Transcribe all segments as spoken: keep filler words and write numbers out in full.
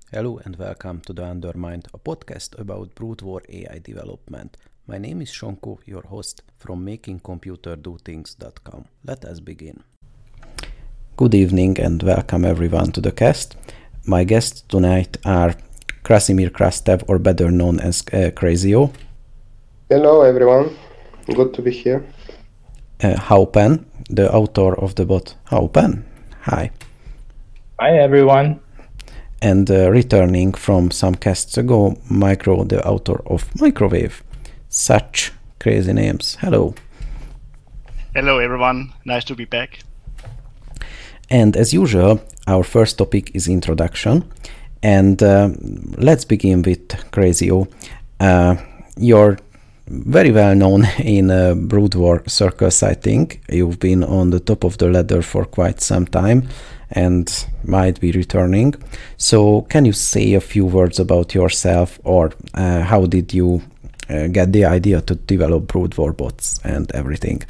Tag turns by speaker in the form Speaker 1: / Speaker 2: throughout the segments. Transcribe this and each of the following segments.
Speaker 1: Hello and welcome to The Undermined, a podcast about brute war A I development. My name is Shonko, your host from making computer do things dot com. Let us begin. Good evening and welcome everyone to the cast. My guests tonight are Krasimir Krastev, or better known as uh, Crazio.
Speaker 2: Hello everyone, good to be here.
Speaker 1: Uh, Haupen, the author of the bot Haupen. Hi.
Speaker 3: Hi everyone.
Speaker 1: And uh, returning from some casts ago, Micro, the author of Microwave. Such crazy names. Hello.
Speaker 4: Hello everyone, nice to be back.
Speaker 1: And as usual, our first topic is introduction. And uh, let's begin with Crazio. Uh, you're very well known in uh, brood war circles, I think. You've been on the top of the ladder for quite some time and might be returning. So can you say a few words about yourself, or uh, how did you uh, get the idea to develop brood war bots and everything?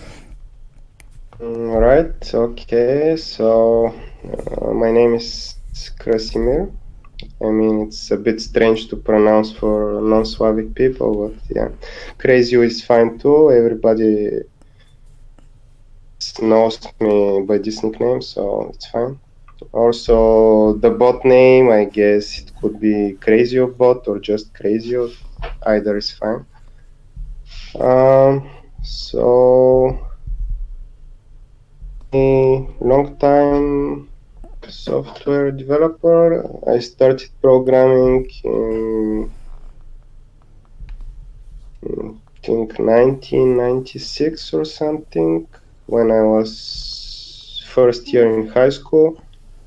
Speaker 2: All right, okay, so uh, my name is Krasimir. I mean, it's a bit strange to pronounce for non-Slavic people, but yeah, Crazio is fine too. Everybody knows me by this nickname, so it's fine. Also, the bot name, I guess it could be Crazio bot or just Crazio. Either is fine. Um, so, a long time software developer. I started programming in, I think, nineteen ninety-six or something, when I was first year in high school.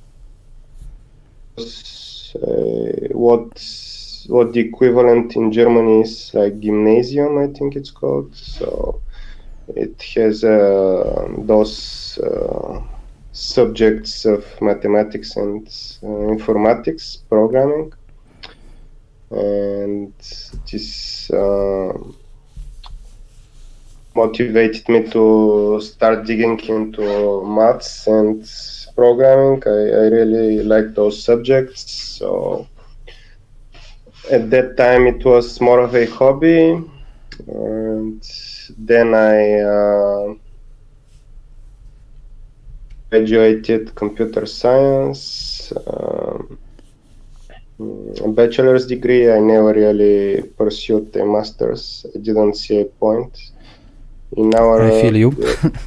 Speaker 2: Uh, what what the equivalent in Germany is like gymnasium, I think it's called. So it has uh, those uh, subjects of mathematics and uh, informatics, programming, and this uh, motivated me to start digging into maths and programming. I, I really like those subjects, so at that time it was more of a hobby, and then I uh, graduated computer science, um, a bachelor's degree. I never really pursued a master's. I didn't see a point in our.
Speaker 1: I feel you.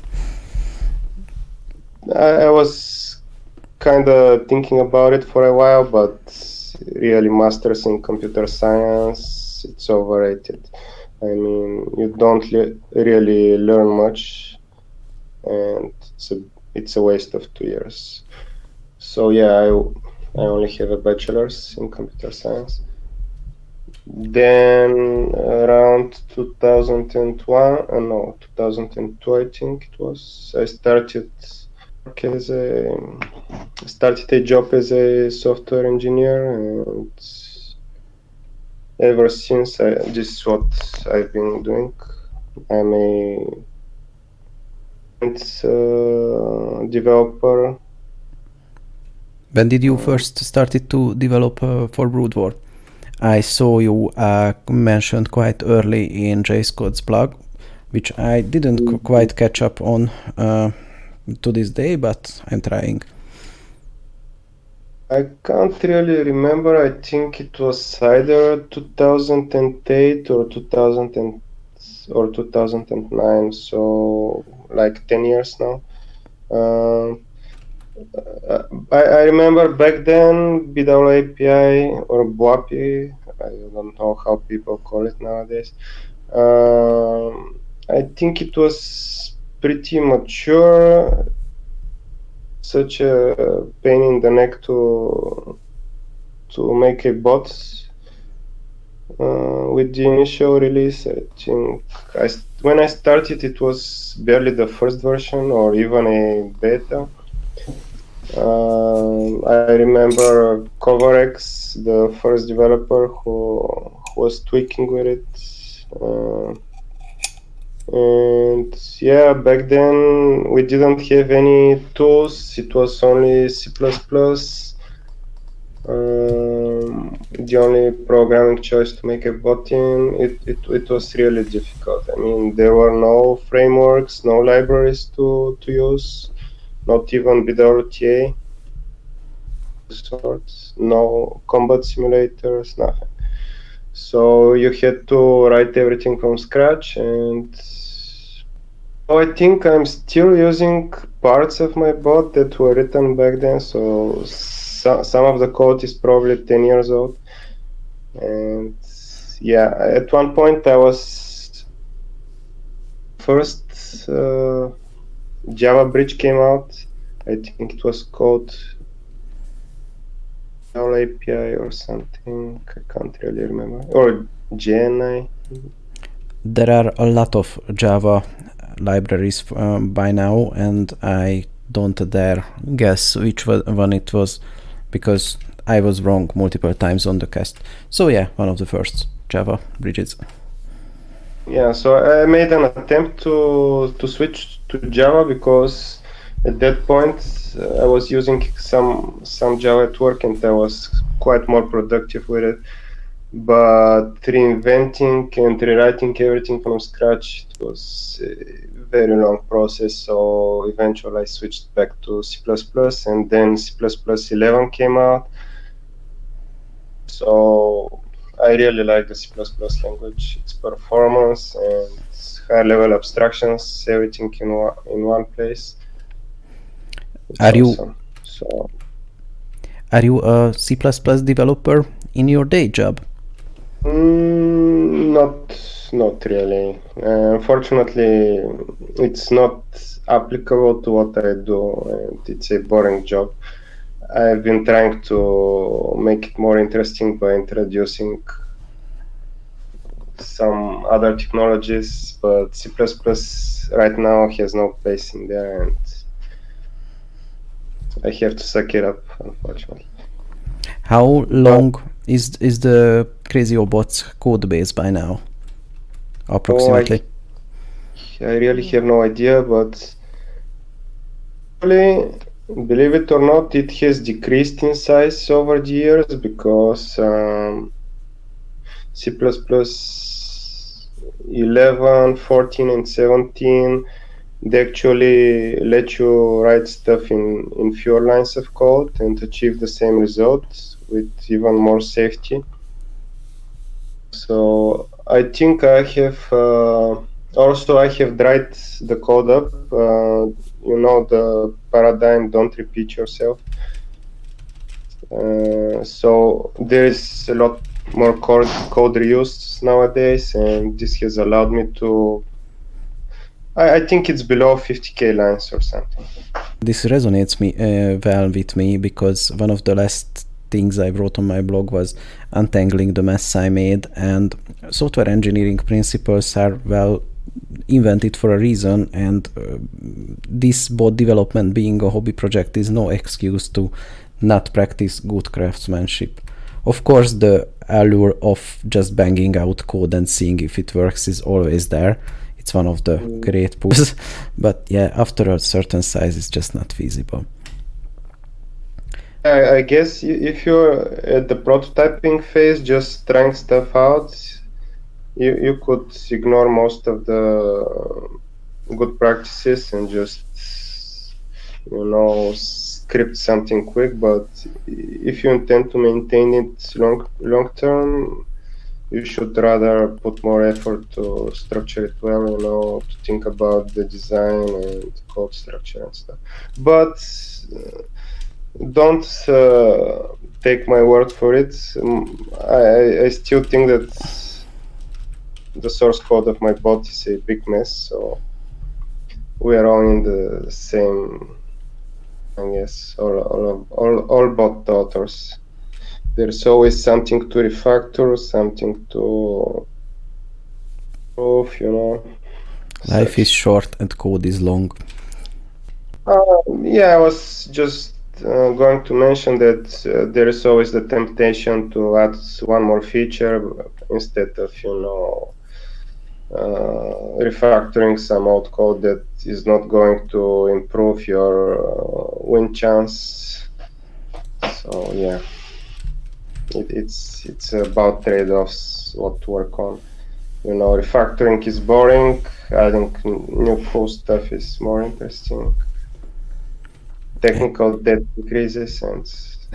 Speaker 2: I, I was kind of thinking about it for a while, but really, masters in computer science, it's overrated. I mean, you don't le- really learn much, and it's a it's a waste of two years. So yeah, I, I only have a bachelor's in computer science. Then around two thousand one, uh, no, two thousand two, I think it was, I started as a started a job as a software engineer, and ever since I, this is what I've been doing. I'm a uh, developer.
Speaker 1: When did you first started to develop uh, for brood war? I saw you uh, mentioned quite early in JSCode's blog, which I didn't mm-hmm. qu- quite catch up on uh, to this day, but I'm trying.
Speaker 2: I can't really remember. I think it was either two thousand eight or two thousand or two thousand nine, so like ten years now. Uh, I, I remember back then B W A P I or B W A P I, I don't know how people call it nowadays. Um, I think it was pretty mature. Such a pain in the neck to to make a bot uh, with the initial release. I think I, when I started, it was barely the first version or even a beta. Uh, I remember Covarex, the first developer who, who was tweaking with it. Uh, And yeah, back then we didn't have any tools. It was only C plus plus. Uh, the only programming choice to make a bot in, it, it, it was really difficult. I mean, there were no frameworks, no libraries to, to use, not even B W T A, sorts, no combat simulators, nothing. So you had to write everything from scratch, and I think I'm still using parts of my bot that were written back then, so so, some of the code is probably ten years old. And yeah, at one point I was first uh, Java bridge came out. I think it was called A P I or something. I can't really remember. Or J N I.
Speaker 1: There are a lot of Java libraries um, by now, and I don't dare guess which one it was, because I was wrong multiple times on the cast. So yeah, one of the first Java bridges.
Speaker 2: Yeah, so I made an attempt to to switch to Java because at that point uh, I was using some some Java at work and I was quite more productive with it. But reinventing and rewriting everything from scratch, it was a very long process. So eventually I switched back to C plus plus, and then C plus plus eleven came out. So I really like the C plus plus language. Its performance and high-level abstractions, everything in one, in one place. It's
Speaker 1: are you
Speaker 2: awesome. So
Speaker 1: are you a C plus plus developer in your day job?
Speaker 2: Mm, not, not really. Uh, unfortunately, it's not applicable to what I do, and it's a boring job. I've been trying to make it more interesting by introducing some other technologies, but C plus plus right now has no place in there, and I have to suck it up, unfortunately.
Speaker 1: How long is is the CrazyOBots code base by now, approximately?
Speaker 2: Oh, I, I really have no idea, but actually, believe it or not, it has decreased in size over the years because um, C plus plus eleven, fourteen, and seventeen, they actually let you write stuff in, in fewer lines of code and achieve the same result with even more safety. So I think I have uh, also I have dried the code up. Uh, you know, the paradigm, don't repeat yourself. Uh, so there is a lot more code, code reuse nowadays, and this has allowed me to, I, I think it's below fifty K lines or something.
Speaker 1: This resonates me uh, well with me, because one of the last things I wrote on my blog was untangling the mess I made, and software engineering principles are well invented for a reason, and uh, this bot development being a hobby project is no excuse to not practice good craftsmanship. Of course, the allure of just banging out code and seeing if it works is always there. It's one of the mm. great pulls, but yeah, after a certain size, it's just not feasible.
Speaker 2: I, I guess if you're at the prototyping phase, just trying stuff out, you, you could ignore most of the good practices and just, you know, script something quick. But if you intend to maintain it long long term, you should rather put more effort to structure it well, you know, to think about the design and code structure and stuff. But uh, don't uh, take my word for it. Um, I, I still think that the source code of my bot is a big mess, so we are all in the same, I guess, all, all, all, all bot authors. There's always something to refactor, something to prove, you know.
Speaker 1: Life
Speaker 2: Such.
Speaker 1: is short and code is long.
Speaker 2: Uh, yeah, I was just uh, going to mention that uh, there is always the temptation to add one more feature instead of, you know, uh, refactoring some old code that is not going to improve your uh, win chance. So, yeah. it, it's it's about trade-offs what to work on. You know, refactoring is boring. Adding new cool stuff is more interesting. Technical debt increases, and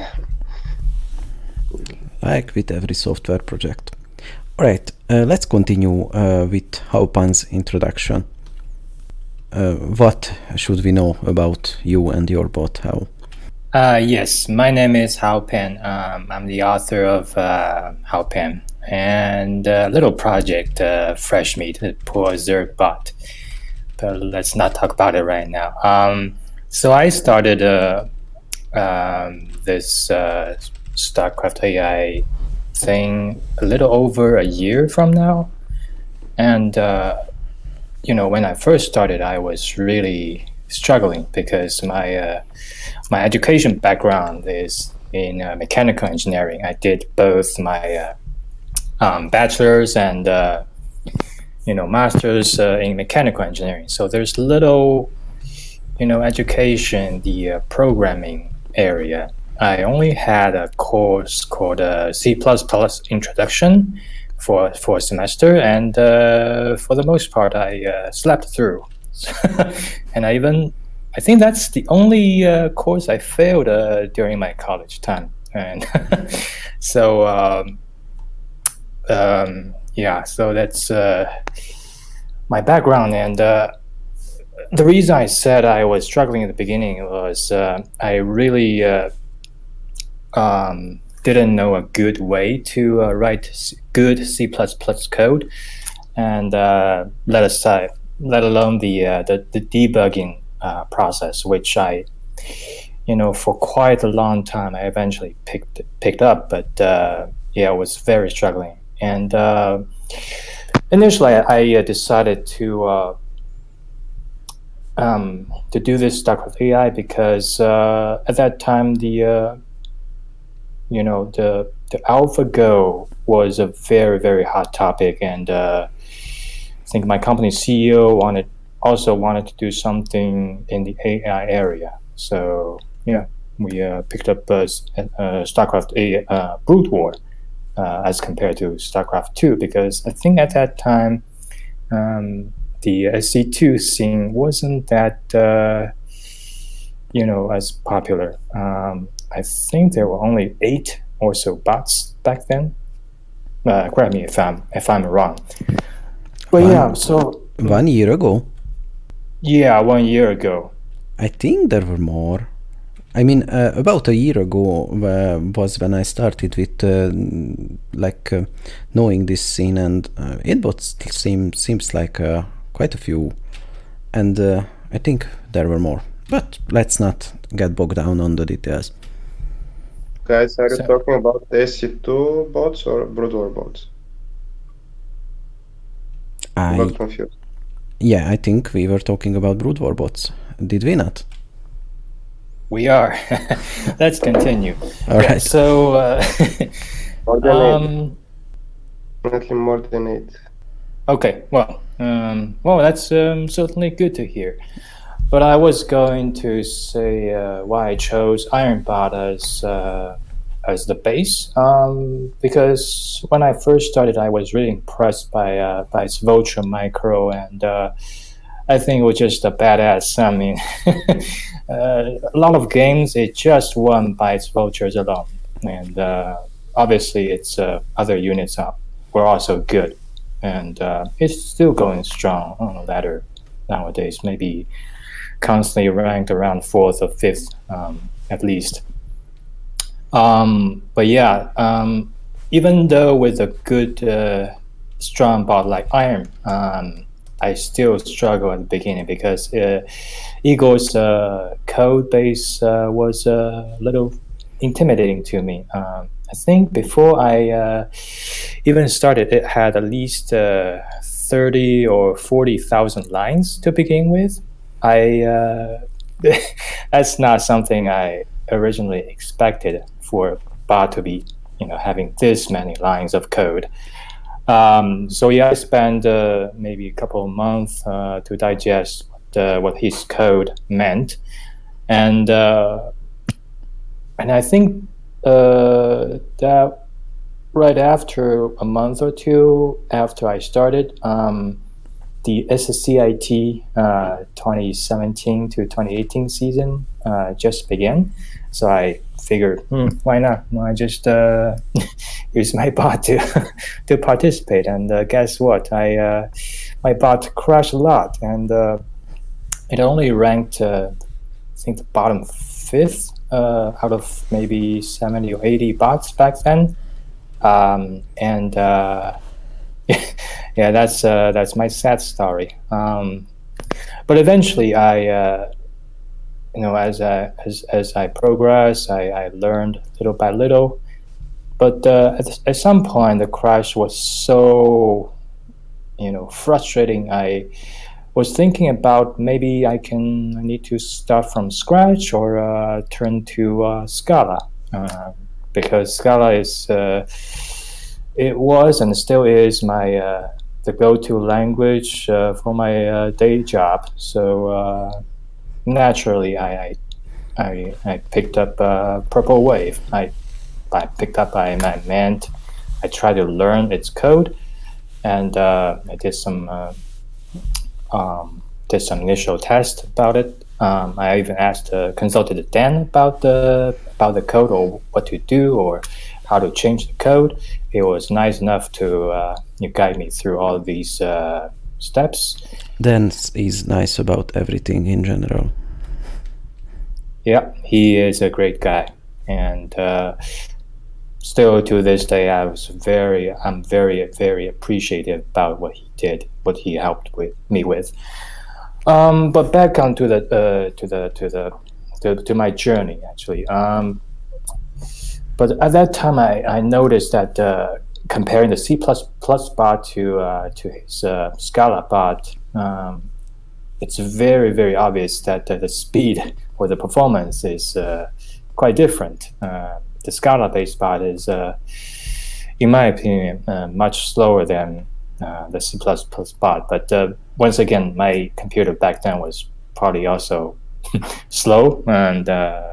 Speaker 1: like with every software project. All right, uh, let's continue uh, with Haupan's introduction. Uh, what should we know about you and your bot, Hau?
Speaker 3: Uh, yes, my name is Haupan. Um, I'm the author of uh, Haupan and a little project, uh, Fresh Meat, the poor Zerg bot. But let's not talk about it right now. Um, so I started uh, um, this uh, StarCraft A I thing a little over a year from now. And, uh, you know, when I first started, I was really struggling because my uh, my education background is in uh, mechanical engineering. I did both my uh, um, bachelor's and uh, you know master's uh, in mechanical engineering. So there's little you know education in the uh, programming area. I only had a course called uh, C plus plus Introduction for for a semester, and uh, for the most part, I uh, slept through. And I even, I think that's the only uh, course I failed uh, during my college time. And so, um, um, yeah, so that's uh, my background. And uh, the reason I said I was struggling at the beginning was uh, I really uh, um, didn't know a good way to uh, write good C plus plus code, and uh, let aside, let alone the uh, the, the debugging uh, process, which I, you know, for quite a long time I eventually picked picked up, but uh, yeah, I was very struggling. And uh, initially, I, I uh, decided to uh, um, to do this StarCraft A I because uh, at that time the uh, you know the the AlphaGo was a very very hot topic, and uh, I think my company's C E O wanted also wanted to do something in the A I area. So yeah, we uh, picked up uh, uh, StarCraft A uh, Brood War uh, as compared to StarCraft two, because I think at that time um, the S C two scene wasn't that uh, you know as popular. Um, I think there were only eight or so bots back then. Uh, correct me if I'm if I'm wrong. But
Speaker 1: one,
Speaker 3: yeah, so
Speaker 1: one year ago.
Speaker 3: Yeah, one year ago.
Speaker 1: I think there were more. I mean, uh, about a year ago uh, was when I started with uh, like uh, knowing this scene, and uh, it was seem seems like uh, quite a few, and uh, I think there were more. But let's not get bogged down on the details.
Speaker 2: Guys, are you
Speaker 3: So-
Speaker 2: talking about S C two bots or Brood War bots? I
Speaker 1: I
Speaker 2: got confused.
Speaker 1: yeah, I think we were talking about Brood War bots. Did we not?
Speaker 3: We are. Let's continue.
Speaker 1: All
Speaker 3: Yeah,
Speaker 1: right.
Speaker 3: so, uh,
Speaker 2: More than eight.
Speaker 3: um,
Speaker 2: Definitely more than eight.
Speaker 3: okay, well, um, well, that's um, certainly good to hear. But I was going to say uh, why I chose IronBot as uh, as the base, um, because when I first started, I was really impressed by uh, by its Vulture Micro, and uh, I think it was just a badass. I mean, uh, a lot of games it just won by its Vultures alone, and uh, obviously its uh, other units are, were also good, and uh, it's still going strong on the ladder nowadays. Maybe constantly ranked around fourth or fifth, um, at least. Um, but yeah, um, even though with a good, uh, strong bot like Iron, um, I still struggle at the beginning because uh, Igor's uh, code base uh, was a little intimidating to me. Um, I think before I uh, even started, it had at least uh, thirty or forty thousand lines to begin with. I uh, that's not something I originally expected for a bot to be, you know, having this many lines of code. Um, so yeah, I spent uh, maybe a couple of months uh, to digest what, uh, what his code meant, and uh, and I think uh, that right after a month or two after I started, um, the S C I T uh, twenty seventeen to twenty eighteen season uh, just began. So I figured, hmm, why not? I just uh, use my bot to to participate. And uh, guess what? I uh, my bot crashed a lot, and uh, it only ranked, uh, I think, the bottom fifth uh, out of maybe seventy or eighty bots back then. Um, and uh, yeah, that's uh, that's my sad story. Um, but eventually, I, uh, you know, as I as as I progressed, I, I learned little by little. But uh, at, at some point, the crash was so, you know, frustrating. I was thinking about maybe I can I need to start from scratch or uh, turn to uh, Scala. Uh, because Scala is, uh, it was and still is my uh, the go-to language uh, for my uh, day job. So uh, naturally, I, I I picked up uh, Purple Wave. I I picked up I, I meant I tried to learn its code, and uh, I did some uh, um, did some initial tests about it. Um, I even asked, uh, consulted Dan about the about the code or what to do or how to change the code. He was nice enough to uh, you guide me through all of these uh, steps.
Speaker 1: Dan is nice about everything in general.
Speaker 3: Yeah, he is a great guy, and uh, still to this day, I was very, I'm very, very appreciative about what he did, what he helped with me with. Um, but back on to the uh, to the to the to, to my journey actually. Um, but at that time, I, I noticed that uh, comparing the C plus plus bot to uh, to his uh, Scala bot, um, it's very very obvious that uh, the speed or the performance is uh, quite different. Uh, the Scala based bot is, uh, in my opinion, uh, much slower than Uh, the C plus plus bot. But uh, once again, my computer back then was probably also slow, and uh,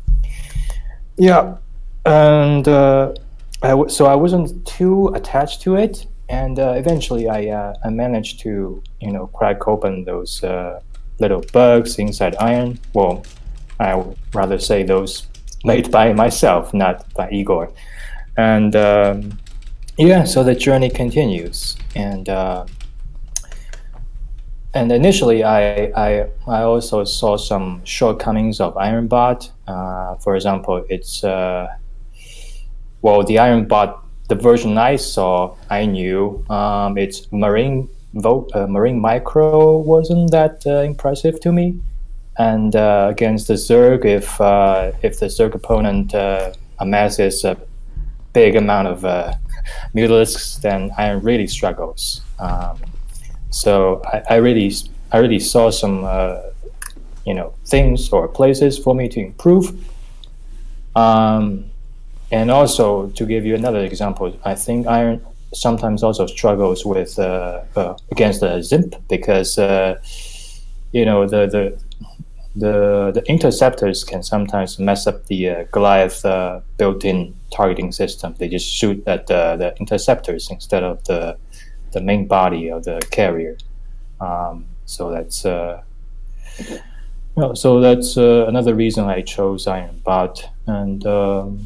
Speaker 3: yeah, and uh, I w- so I wasn't too attached to it, and uh, eventually I uh, I managed to you know crack open those uh, little bugs inside Iron. Well, I would rather say those made by myself, not by Igor, and. Um, Yeah, so the journey continues, and uh, and initially I, I I also saw some shortcomings of IronBot. Uh, for example, it's uh, well the IronBot, the version I saw, I knew um, it's Marine Vo- uh, Marine Micro wasn't that uh, impressive to me, and uh, against the Zerg, if uh, if the Zerg opponent uh, amasses a big amount of uh, Mutalisks, then Iron really struggles. Um, so I, I really, I really saw some, uh, you know, things or places for me to improve. Um, and also, to give you another example, I think Iron sometimes also struggles with uh, uh, against the Zimp because, uh, you know, the the the the interceptors can sometimes mess up the uh, Goliath uh, built-in targeting system. They just shoot at the, the interceptors instead of the the main body of the carrier. Um, so that's uh, you know, so that's uh, another reason I chose IronBot. And um,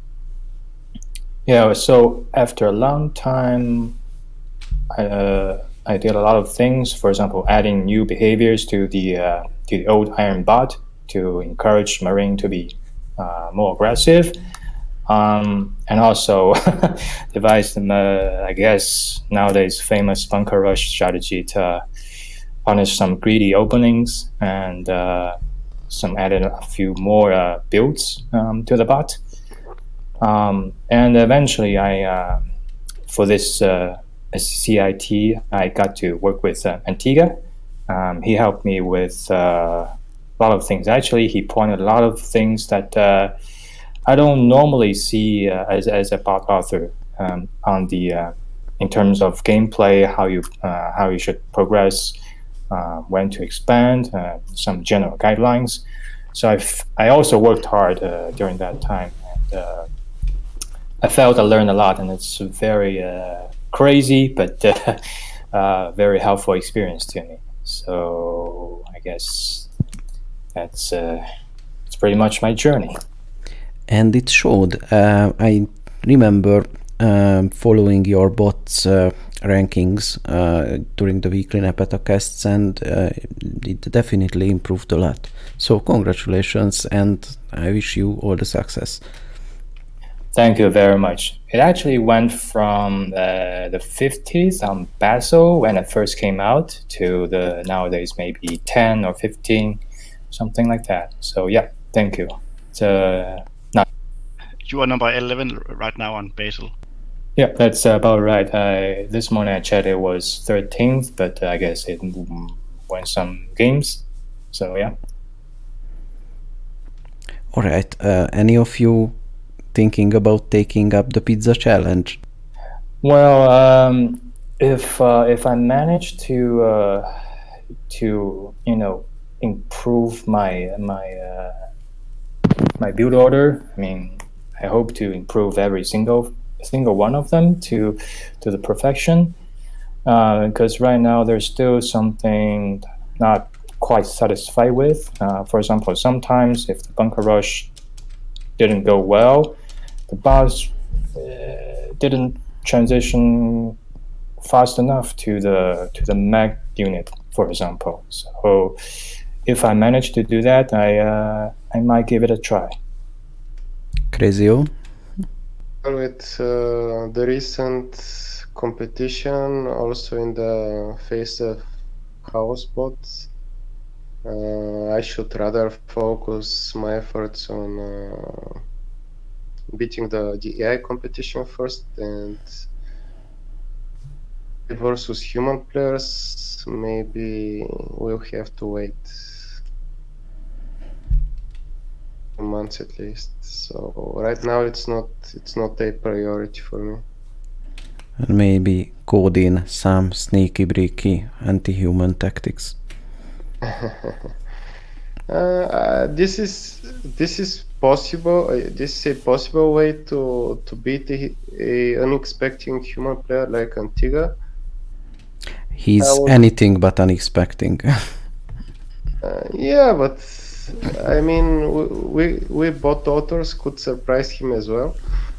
Speaker 3: yeah, so after a long time, I uh, I did a lot of things. For example, adding new behaviors to the uh, to the old IronBot to encourage Marine to be uh, more aggressive. Um, and also devised, uh, I guess, nowadays famous bunker rush strategy to punish some greedy openings and uh, some added a few more uh, builds um, to the bot. Um, and eventually, I uh, for this uh, C I T, I got to work with uh, Antigua. Um, he helped me with uh, a lot of things. Actually, he pointed a lot of things that uh, I don't normally see uh, as as a bot author um, on the uh, in terms of gameplay, how you uh, how you should progress, uh, when to expand, uh, some general guidelines. So I've I also worked hard uh, during that time. And, uh, I felt I learned a lot, and it's very uh, crazy, but uh, uh, very helpful experience to me. So I guess that's uh, it's pretty much my journey.
Speaker 1: And it showed. Uh, I remember um, following your bot's uh, rankings uh, during the weekly Nepetacasts, and uh, it definitely improved a lot. So congratulations, and I wish you all the success.
Speaker 3: Thank you very much. It actually went from uh, the fifties on Basil when it first came out to the nowadays maybe ten or fifteen, something like that. So yeah, thank you. It's, uh, not
Speaker 4: You are number eleven right now on Basil.
Speaker 3: Yeah, that's about right. I, this morning I checked it was thirteenth, but I guess it won some games. So yeah.
Speaker 1: All right. Uh, any of you thinking about taking up the pizza challenge?
Speaker 3: Well, um, if uh, if I manage to uh, to you know improve my my uh, my build order, I mean, I hope to improve every single single one of them to to the perfection. Because uh, right now there's still something not quite satisfied with. Uh, for example, sometimes if the bunker rush didn't go well, the boss uh, didn't transition fast enough to the to the mag unit, for example. So if I manage to do that, I uh, I might give it a try.
Speaker 1: Crazyo?
Speaker 2: With uh, the recent competition, also in the face of house bots, uh, I should rather focus my efforts on uh, beating the, the A I competition first, and versus human players, maybe we'll have to wait a month at least. So right now it's not it's not a priority for me.
Speaker 1: And maybe code in some sneaky breaky anti-human tactics.
Speaker 2: uh, uh, this is this is possible. Uh, this is a possible way to to beat a, a unexpected human player like Antigua.
Speaker 1: He's
Speaker 2: would,
Speaker 1: anything but unexpected.
Speaker 2: uh, yeah, but I mean, we, we we bot authors could surprise him as well.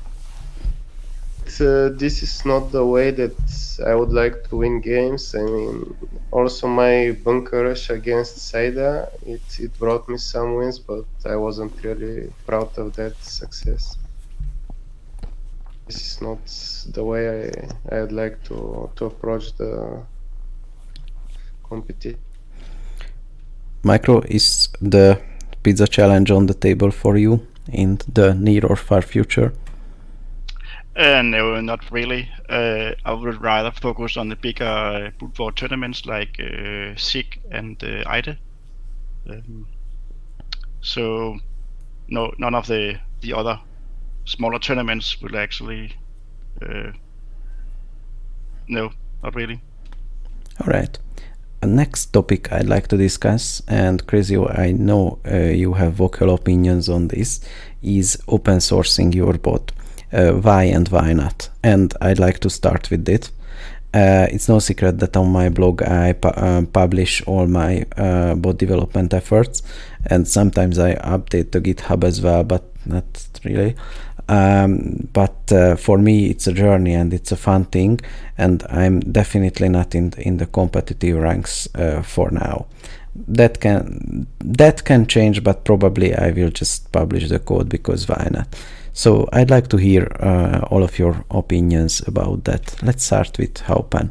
Speaker 2: Uh, this is not the way that I would like to win games. I mean, also my bunker rush against Saida, it, it brought me some wins, but I wasn't really proud of that success. This is not the way I, I would like to, to approach the competition.
Speaker 1: Micro, is the pizza challenge on the table for you in the near or far future?
Speaker 4: Uh, no, not really. Uh, I would rather focus on the bigger uh, brute force tournaments like uh, SIG and uh, I D E. Um, so, no, none of the the other smaller tournaments will actually. Uh, no, not really.
Speaker 1: All right. A next topic I'd like to discuss, and Crazyo, I know uh, you have vocal opinions on this, is open sourcing your bot. Uh, why and why not? And I'd like to start with it. Uh, it's no secret that on my blog I pu uh, publish all my uh, bot development efforts, and sometimes I update the GitHub as well, but not really. Um, but uh, for me it's a journey and it's a fun thing, and I'm definitely not in the, in the competitive ranks uh, for now. That can that can change, but probably I will just publish the code because why not? So I'd like to hear uh, all of your opinions about that. Let's start with Haupan.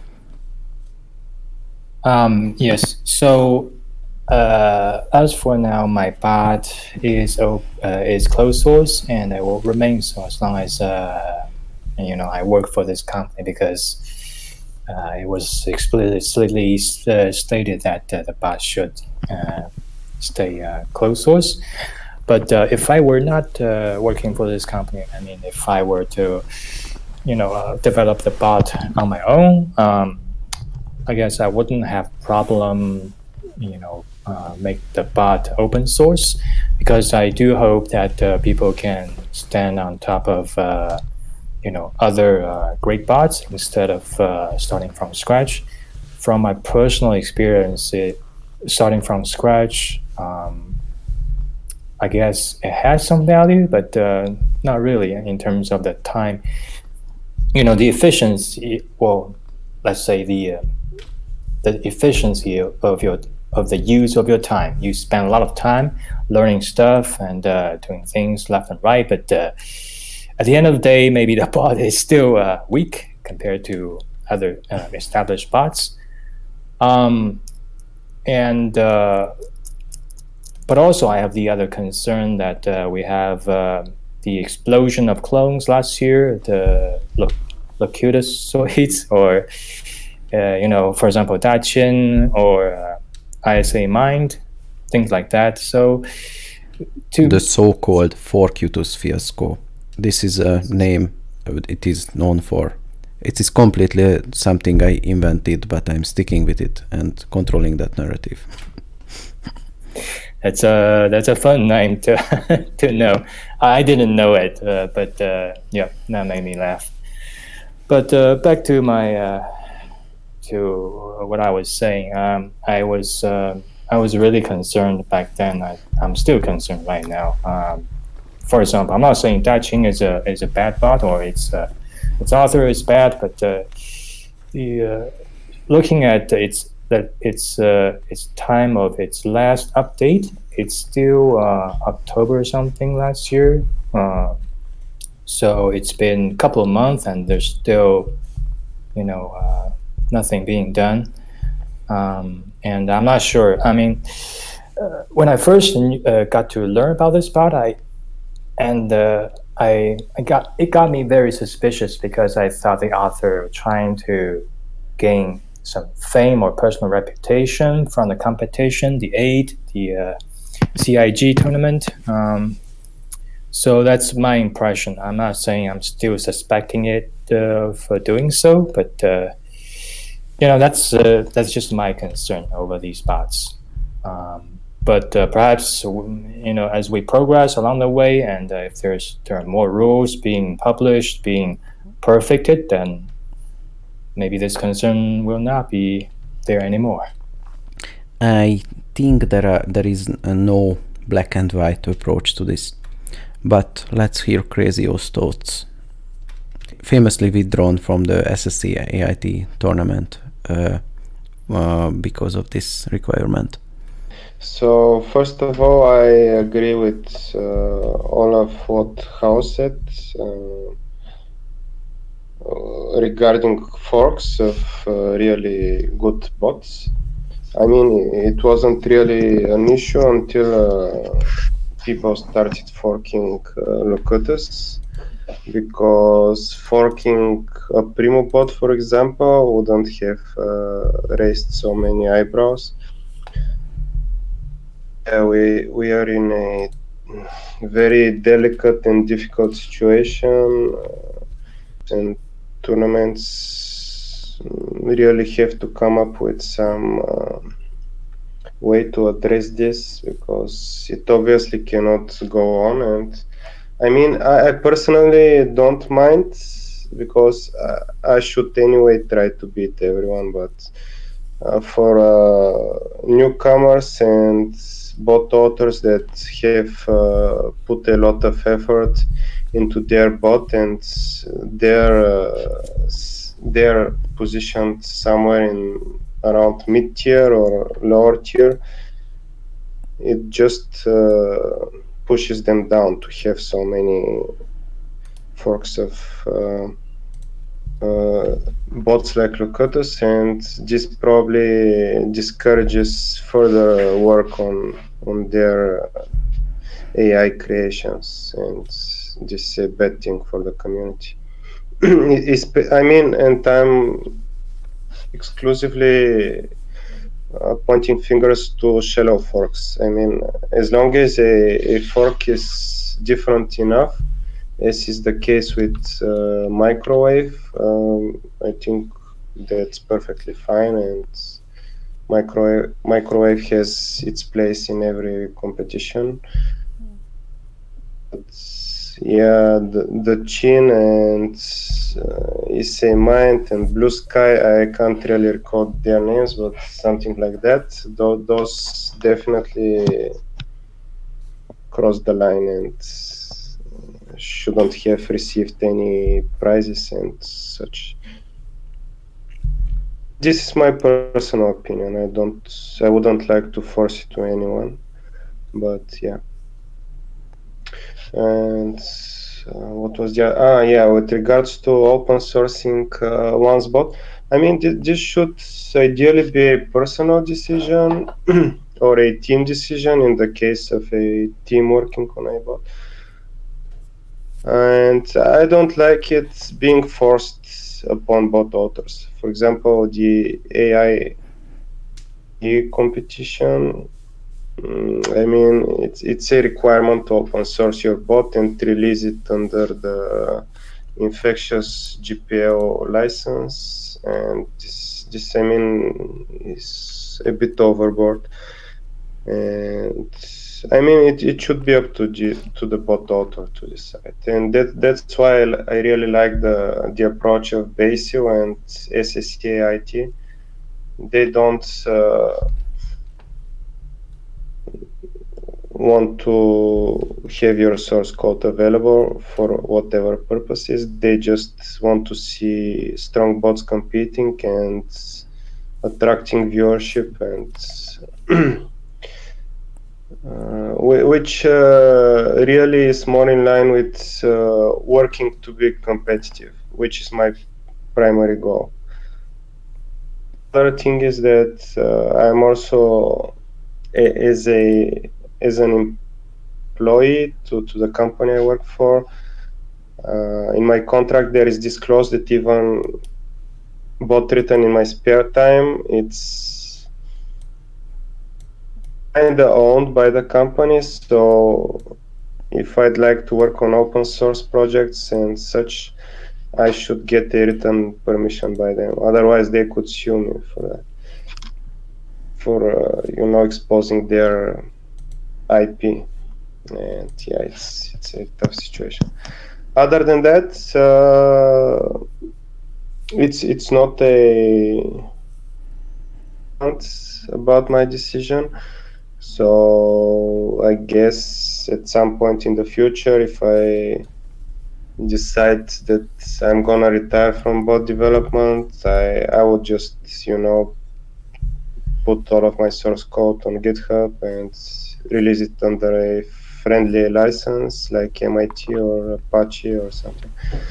Speaker 3: Um, yes. So uh, as for now, my bot is uh, is closed source, and it will remain so as long as uh, you know I work for this company, because uh, it was explicitly uh, stated that uh, the bot should uh, stay uh, closed source. But uh, if I were not uh, working for this company, I mean, if I were to, you know, uh, develop the bot on my own, um, I guess I wouldn't have problem you know, uh, make the bot open source, because I do hope that uh, people can stand on top of, uh, you know, other uh, great bots instead of uh, starting from scratch. From my personal experience, it, starting from scratch, um, I guess it has some value, but uh, not really in terms of the time. You know, the efficiency, well, let's say the uh, the efficiency of your of the use of your time. You spend a lot of time learning stuff and uh, doing things left and right, but uh, at the end of the day, maybe the bot is still uh, weak compared to other uh, established bots. Um, and uh, but also, I have the other concern that uh, we have uh, the explosion of clones last year, the Locutus or uh, you know, for example, Dachin or uh, I S A Mind, things like that. So to
Speaker 1: the so-called Fortuitous fiasco. This is a name it is known for. It is completely something I invented, but I'm sticking with it and controlling that narrative.
Speaker 3: That's a that's a fun name to to know. I didn't know it, uh, but uh, yeah, that made me laugh. But uh, back to my uh, to what I was saying. Um, I was uh, I was really concerned back then. I, I'm still concerned right now. Um, for example, I'm not saying Daching is a is a bad bot or its uh, its author is bad, but uh, the uh, looking at its that its uh, its time of its last update, it's still uh, October something last year. Uh, so it's been a couple of months, and there's still, you know, uh, nothing being done. Um, and I'm not sure. I mean, uh, when I first uh, got to learn about this bot, I and uh, I, I got it got me very suspicious because I thought the author was trying to gain some fame or personal reputation from the competition, the aid, the uh, C I G tournament. Um, so that's my impression. I'm not saying I'm still suspecting it uh, for doing so, but uh, you know, that's uh, that's just my concern over these bots. Um, but uh, perhaps, you know, as we progress along the way, and uh, if there's there are more rules being published, being perfected, then maybe this concern will not be there anymore.
Speaker 1: I think there are there is a no black and white approach to this, but let's hear Crazyo's thoughts. Famously withdrawn from the S S C A I T tournament uh, uh, because of this requirement.
Speaker 2: So first of all, I agree with uh, all of what Hao said. Uh, regarding forks of uh, really good bots. I mean, it wasn't really an issue until uh, people started forking uh, Locutus, because forking a Primo bot, for example, wouldn't have uh, raised so many eyebrows. Uh, we, we are in a very delicate and difficult situation, uh, and tournaments really have to come up with some uh, way to address this, because it obviously cannot go on. And I mean, I, I personally don't mind, because I, I should anyway try to beat everyone, but uh, for uh, newcomers and bot authors that have uh, put a lot of effort into their bot, and they're uh, they're positioned somewhere in around mid tier or lower tier, it just uh, pushes them down to have so many forks of uh, uh, bots like Locutus, and this probably discourages further work on on their A I creations, and this is a bad thing for the community. I mean, and I'm exclusively uh, pointing fingers to shallow forks. I mean, as long as a, a fork is different enough, as is the case with uh, microwave, um, I think that's perfectly fine, and microwave microwave has its place in every competition. But yeah, the, the Chin and uh, Issei Mind and Blue Sky, I can't really recall their names, but something like that. Th- those definitely crossed the line and shouldn't have received any prizes and such. This is my personal opinion. I don't, I wouldn't like to force it to anyone, but yeah. And uh, what was the ah yeah? With regards to open sourcing uh, one's bot, I mean th- this should ideally be a personal decision or a team decision in the case of a team working on a bot. And I don't like it being forced upon bot authors. For example, the A I competition. I mean, it's it's a requirement to open source your bot and release it under the infectious G P L license, and this, this I mean, is a bit overboard. And I mean, it, it should be up to G, to the bot author to decide, and that that's why I really like the the approach of Basil and S S C A I T. They don't. Uh, want to have your source code available for whatever purposes. They just want to see strong bots competing and attracting viewership, and uh, which uh, really is more in line with uh, working to be competitive, which is my primary goal. Other thing is that uh, I'm also a, as a as an employee to, to the company I work for. Uh, in my contract, there is disclosed that even bot written in my spare time, it's kind of owned by the company. So if I'd like to work on open source projects and such, I should get a written permission by them. Otherwise, they could sue me for that, for uh, you know, exposing their I P. And yeah, it's it's a tough situation. Other than that, uh, it's it's not a about my decision. So I guess at some point in the future, if I decide that I'm gonna retire from bot development, I I would just, you know, put all of my source code on GitHub and release it under a friendly license like M I T or Apache or something.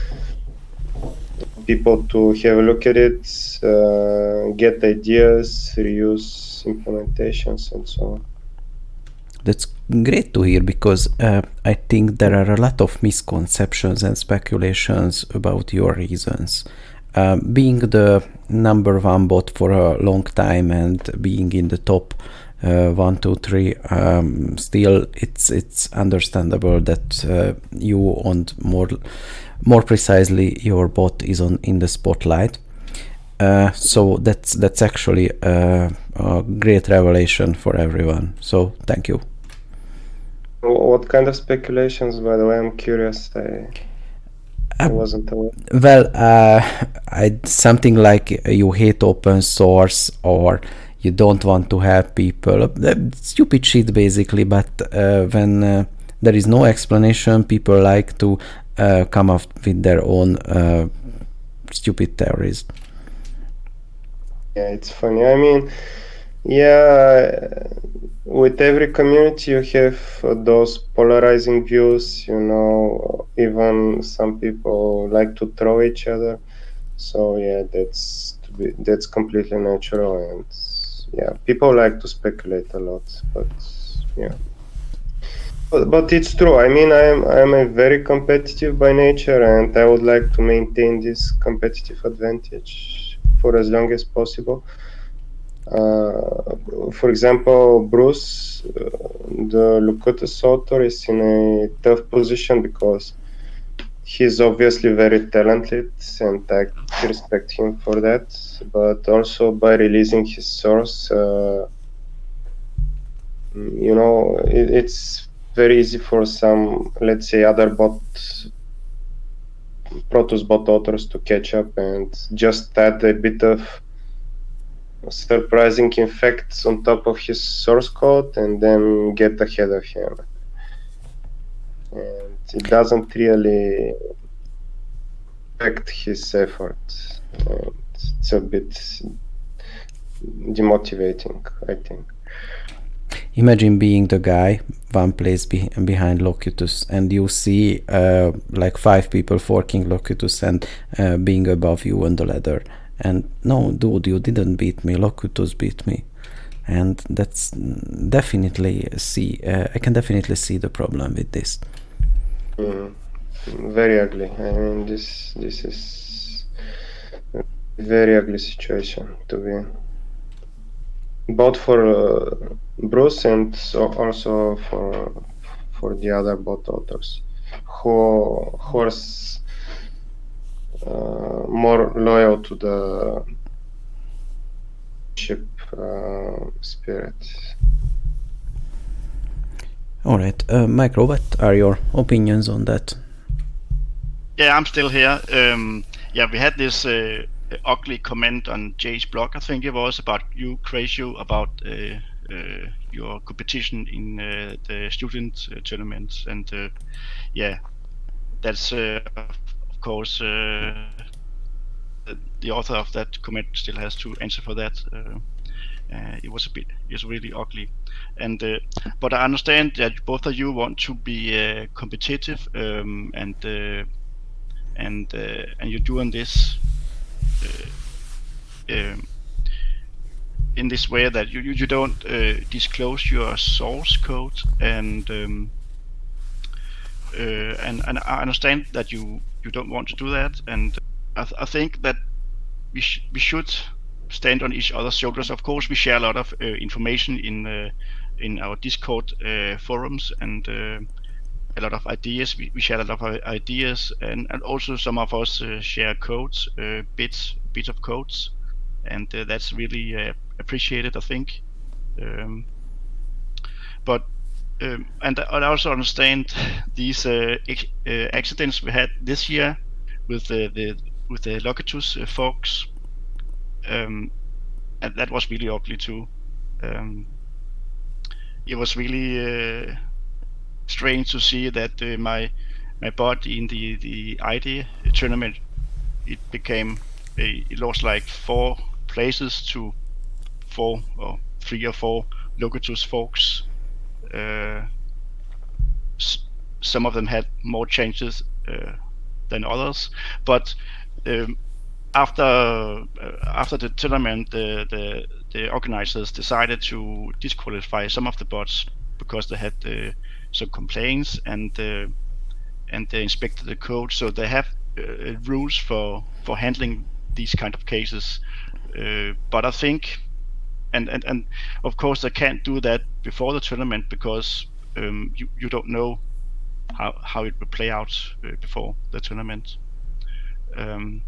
Speaker 2: People to have a look at it, uh, get ideas, reuse implementations, and so on.
Speaker 1: That's great to hear, because uh, I think there are a lot of misconceptions and speculations about your reasons. Uh, being the number one bot for a long time and being in the top uh, one, two, three, um, still it's it's understandable that uh, you want more, more precisely, your bot is on in the spotlight. Uh, so that's that's actually a, a great revelation for everyone. So thank you.
Speaker 2: What kind of speculations, by the way? I'm curious. I, I wasn't aware.
Speaker 1: Well, uh, I, something like you hate open source, or you don't want to help people. Uh, stupid shit, basically. But uh, when uh, there is no explanation, people like to uh, come up with their own uh, stupid theories.
Speaker 2: Yeah, it's funny. I mean, yeah, with every community you have uh, those polarizing views, you know, even some people like to throw each other. So yeah, that's to be, that's completely natural, and yeah, people like to speculate a lot, but yeah. But, but it's true. I mean, I'm I'm a very competitive by nature, and I would like to maintain this competitive advantage for as long as possible. Uh, for example, Bruce, uh, the Locutus author, is in a tough position because he's obviously very talented, and I respect him for that. But also by releasing his source, uh, you know, it, it's very easy for some, let's say, other bot Protus bot authors to catch up and just add a bit of surprising effects on top of his source code and then get ahead of him. And it doesn't really affect his effort. And it's a bit demotivating, I think.
Speaker 1: Imagine being the guy one place be behind Locutus, and you see uh, like five people forking Locutus and uh, being above you on the ladder. And no, dude, you didn't beat me. Locutus beat me, and that's definitely see. Uh, I can definitely see the problem with this.
Speaker 2: Mm, very ugly. I mean, this this is a very ugly situation to be in. Both for uh, Bruce and so also for for the other bot authors who who are uh, more loyal to the ship uh, spirit.
Speaker 1: All right, uh, Micro, what are your opinions on that?
Speaker 4: Yeah, I'm still here. Um, yeah, we had this uh, ugly comment on Jay's blog, I think it was, about you, Crazio, about uh, uh, your competition in uh, the student uh, tournaments, and uh, yeah, that's uh, of course uh, the author of that comment still has to answer for that. Uh, uh, it was a bit, it's really ugly, and uh, but I understand that both of you want to be uh, competitive, um, and uh, and uh, and you're doing this uh, um, in this way that you you, you don't uh, disclose your source code, and um, uh, and and I understand that you you don't want to do that, and I, th I think that we sh we should stand on each other's shoulders. Of course, we share a lot of uh, information in uh, in our Discord uh, forums, and uh, a lot of ideas. We, we share a lot of ideas, and, and also some of us uh, share codes, uh, bits bits of codes, and uh, that's really uh, appreciated, I think. Um, but um, and I also understand these uh, uh, accidents we had this year with the, the with the Locutus uh, folks, um, and that was really ugly too. Um, it was really uh, strange to see that uh, my my bot in the the I D tournament, it became a, it lost like four places to four or three or four Locutus folks. Uh, some of them had more changes uh, than others, but um, after uh, after the tournament, the, the the organizers decided to disqualify some of the bots because they had uh, some complaints, and uh, and they inspected the code. So they have uh, rules for for handling these kind of cases. Uh, but I think, and, and and of course they can't do that before the tournament, because um, you you don't know how how it will play out uh, before the tournament. Um,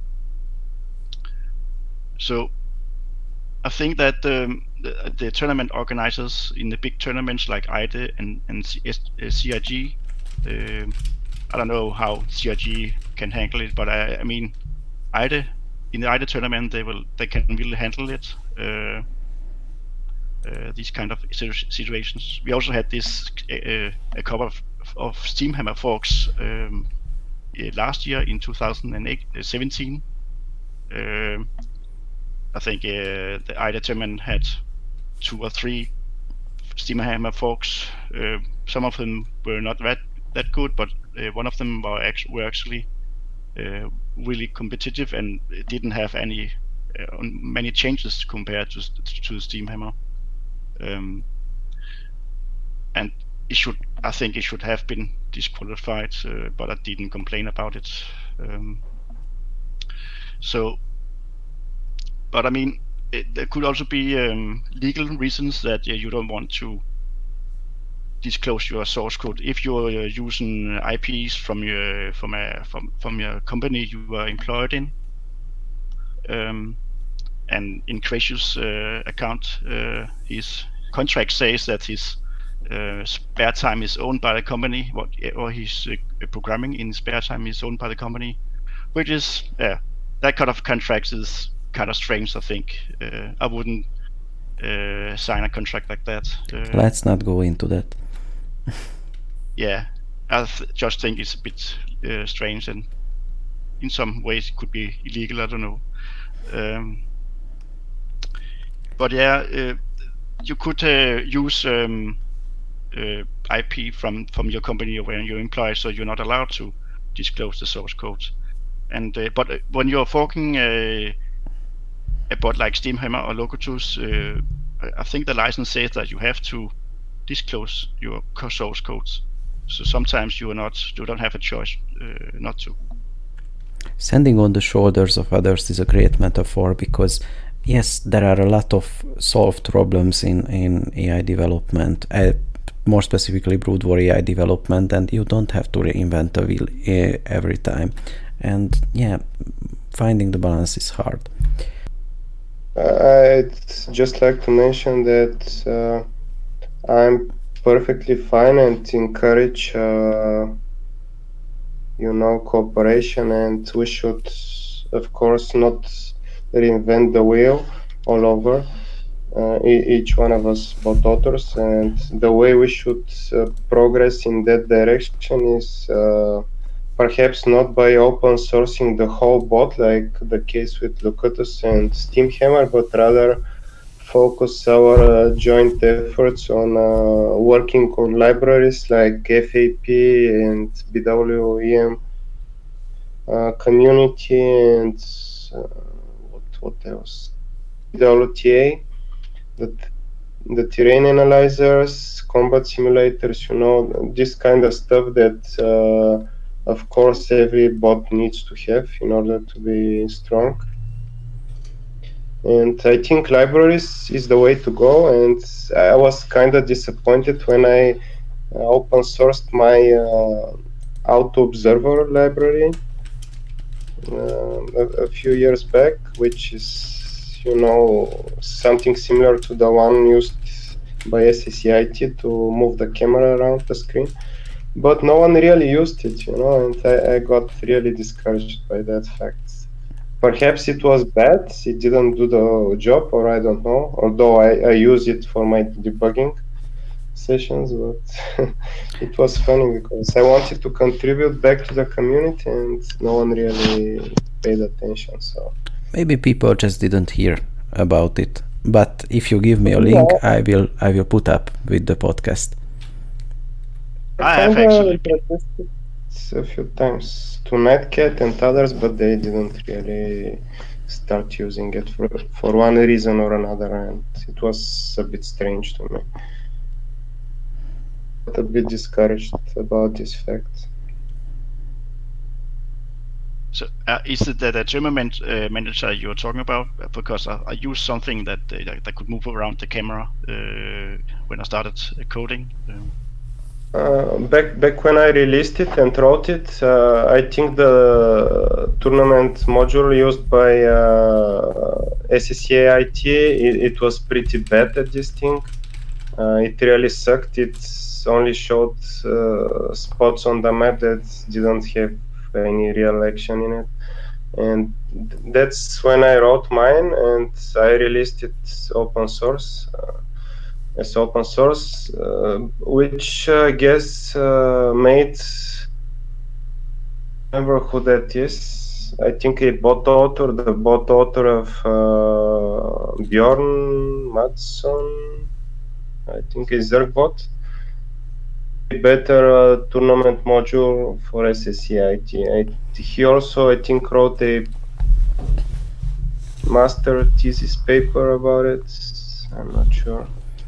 Speaker 4: so I think that um, the, the tournament organizers in the big tournaments like I D E and and C I G, uh, I don't know how C I G can handle it, but I, I mean, I D E, in the I D E tournament, they will they can really handle it. Uh, uh, these kind of situations. We also had this uh, a couple of, of Steamhammer folks um, last year in two thousand seventeen. Uh, I think uh, the I D E tournament had two or three Steamhammer folks. Uh, some of them were not that that good, but uh, one of them were, actu were actually uh, really competitive and didn't have any uh, many changes compared to to Steamhammer. Um, and it should, I think, it should have been disqualified, uh, but I didn't complain about it. Um, so, but I mean, it, there could also be um, legal reasons that uh, you don't want to disclose your source code if you're uh, using I Ps from your from a from from your company you are employed in. Um, and in Crazious uh, account, uh, his contract says that his uh, spare time is owned by the company, what or his uh, programming in spare time is owned by the company, which is yeah, that kind of contract is kind of strange. I think uh, I wouldn't uh, sign a contract like that. Uh,
Speaker 1: Let's not go into that.
Speaker 4: yeah, I th- just think it's a bit uh, strange, and in some ways it could be illegal. I don't know. Um, but yeah, uh, you could uh, use um, uh, I P from from your company or when you're employed, so you're not allowed to disclose the source code. And uh, but when you're talking uh, about like Steamhammer or Locutus, uh, I think the license says that you have to disclose your source codes. So sometimes you are not, you don't have a choice uh, not to.
Speaker 1: Standing on the shoulders of others is a great metaphor because, yes, there are a lot of solved problems in, in A I development, uh, more specifically Brood War A I development, and you don't have to reinvent the wheel uh, every time. And yeah, finding the balance is hard.
Speaker 2: I'd just like to mention that uh, I'm perfectly fine and encourage uh, you know, cooperation, and we should, of course, not reinvent the wheel all over. Uh, each one of us bot authors, and the way we should uh, progress in that direction is uh, perhaps not by open sourcing the whole bot, like the case with Locutus and Steamhammer, but rather focus our uh, joint efforts on uh, working on libraries like F A P and B W E M uh, community, and uh, what what else? W T A, the the terrain analyzers, combat simulators, you know, this kind of stuff that uh, of course every bot needs to have in order to be strong. And I think libraries is the way to go, and I was kind of disappointed when I uh, open sourced my uh, Auto Observer library uh, a, a few years back, which is, you know, something similar to the one used by S S E I T to move the camera around the screen. But no one really used it, you know, and I, I got really discouraged by that fact. Perhaps it was bad, it didn't do the job, or I don't know, although I, I use it for my debugging sessions, but it was funny because I wanted to contribute back to the community and no one really paid attention. So
Speaker 1: maybe people just didn't hear about it, but if you give me a link, yeah. I will I will put up with the podcast.
Speaker 4: I have actually
Speaker 2: a few times to Nightcat and others, but they didn't really start using it for, for one reason or another, and it was a bit strange to me. But a bit discouraged about this fact.
Speaker 4: So uh, is it the, the tournament uh, manager you're talking about? Because I, I used something that uh, that could move around the camera uh, when I started coding. Um,
Speaker 2: Uh, back back when I released it and wrote it, uh, I think the tournament module used by uh, S S E I T, it, it was pretty bad at this thing. Uh, it really sucked. It only showed uh, spots on the map that didn't have any real action in it. And that's when I wrote mine, and I released it open source. Uh, as open source, uh, which uh, I guess uh, made, remember who that is, I think a bot author, the bot author of uh, Bjorn Mattsson, I think is Zergbot, a better uh, tournament module for S S E I T. I, he also, I think, wrote a master thesis paper about it, I'm not sure.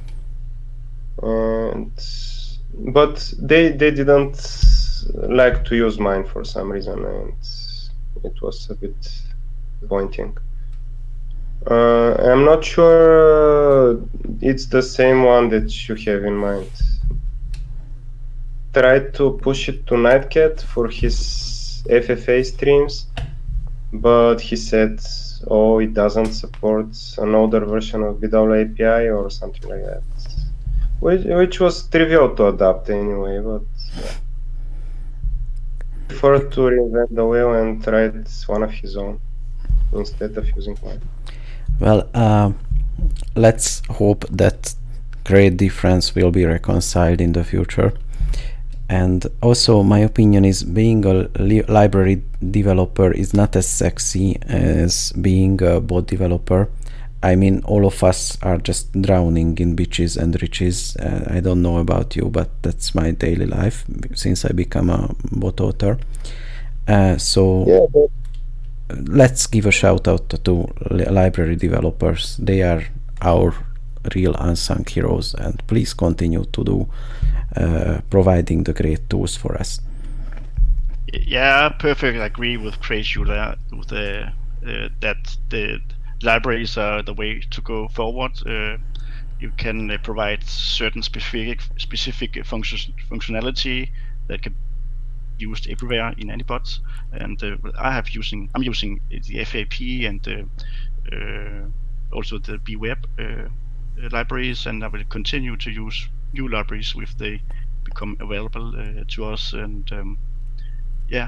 Speaker 2: And but they they didn't like to use mine for some reason, and it was a bit disappointing. Uh, I'm not sure it's the same one that you have in mind. tried to push it to Nightcat for his F F A streams, but he said, oh, it doesn't support an older version of B W A P I or something like that, which, which was trivial to adapt anyway, but yeah. He preferred to reinvent the wheel and tried one of his own instead of using mine.
Speaker 1: Well, uh, let's hope that great difference will be reconciled in the future. And also, my opinion is being a li library developer is not as sexy as being a bot developer. I mean, all of us are just drowning in bitches and riches. Uh, I don't know about you, but that's my daily life since I become a bot author. Uh, so
Speaker 2: yeah, but
Speaker 1: let's give a shout out to, to li library developers. They are our real unsung heroes, and please continue to do uh, providing the great tools for us.
Speaker 4: Yeah, perfectly agree with Crazy there, with the uh, that the libraries are the way to go forward. Uh, you can uh, provide certain specific specific functions functionality that can be used everywhere in any bots. And uh, I have using I'm using the F A P and uh, uh, also the B web uh, libraries, and I will continue to use new libraries if they become available uh, to us. And um, yeah.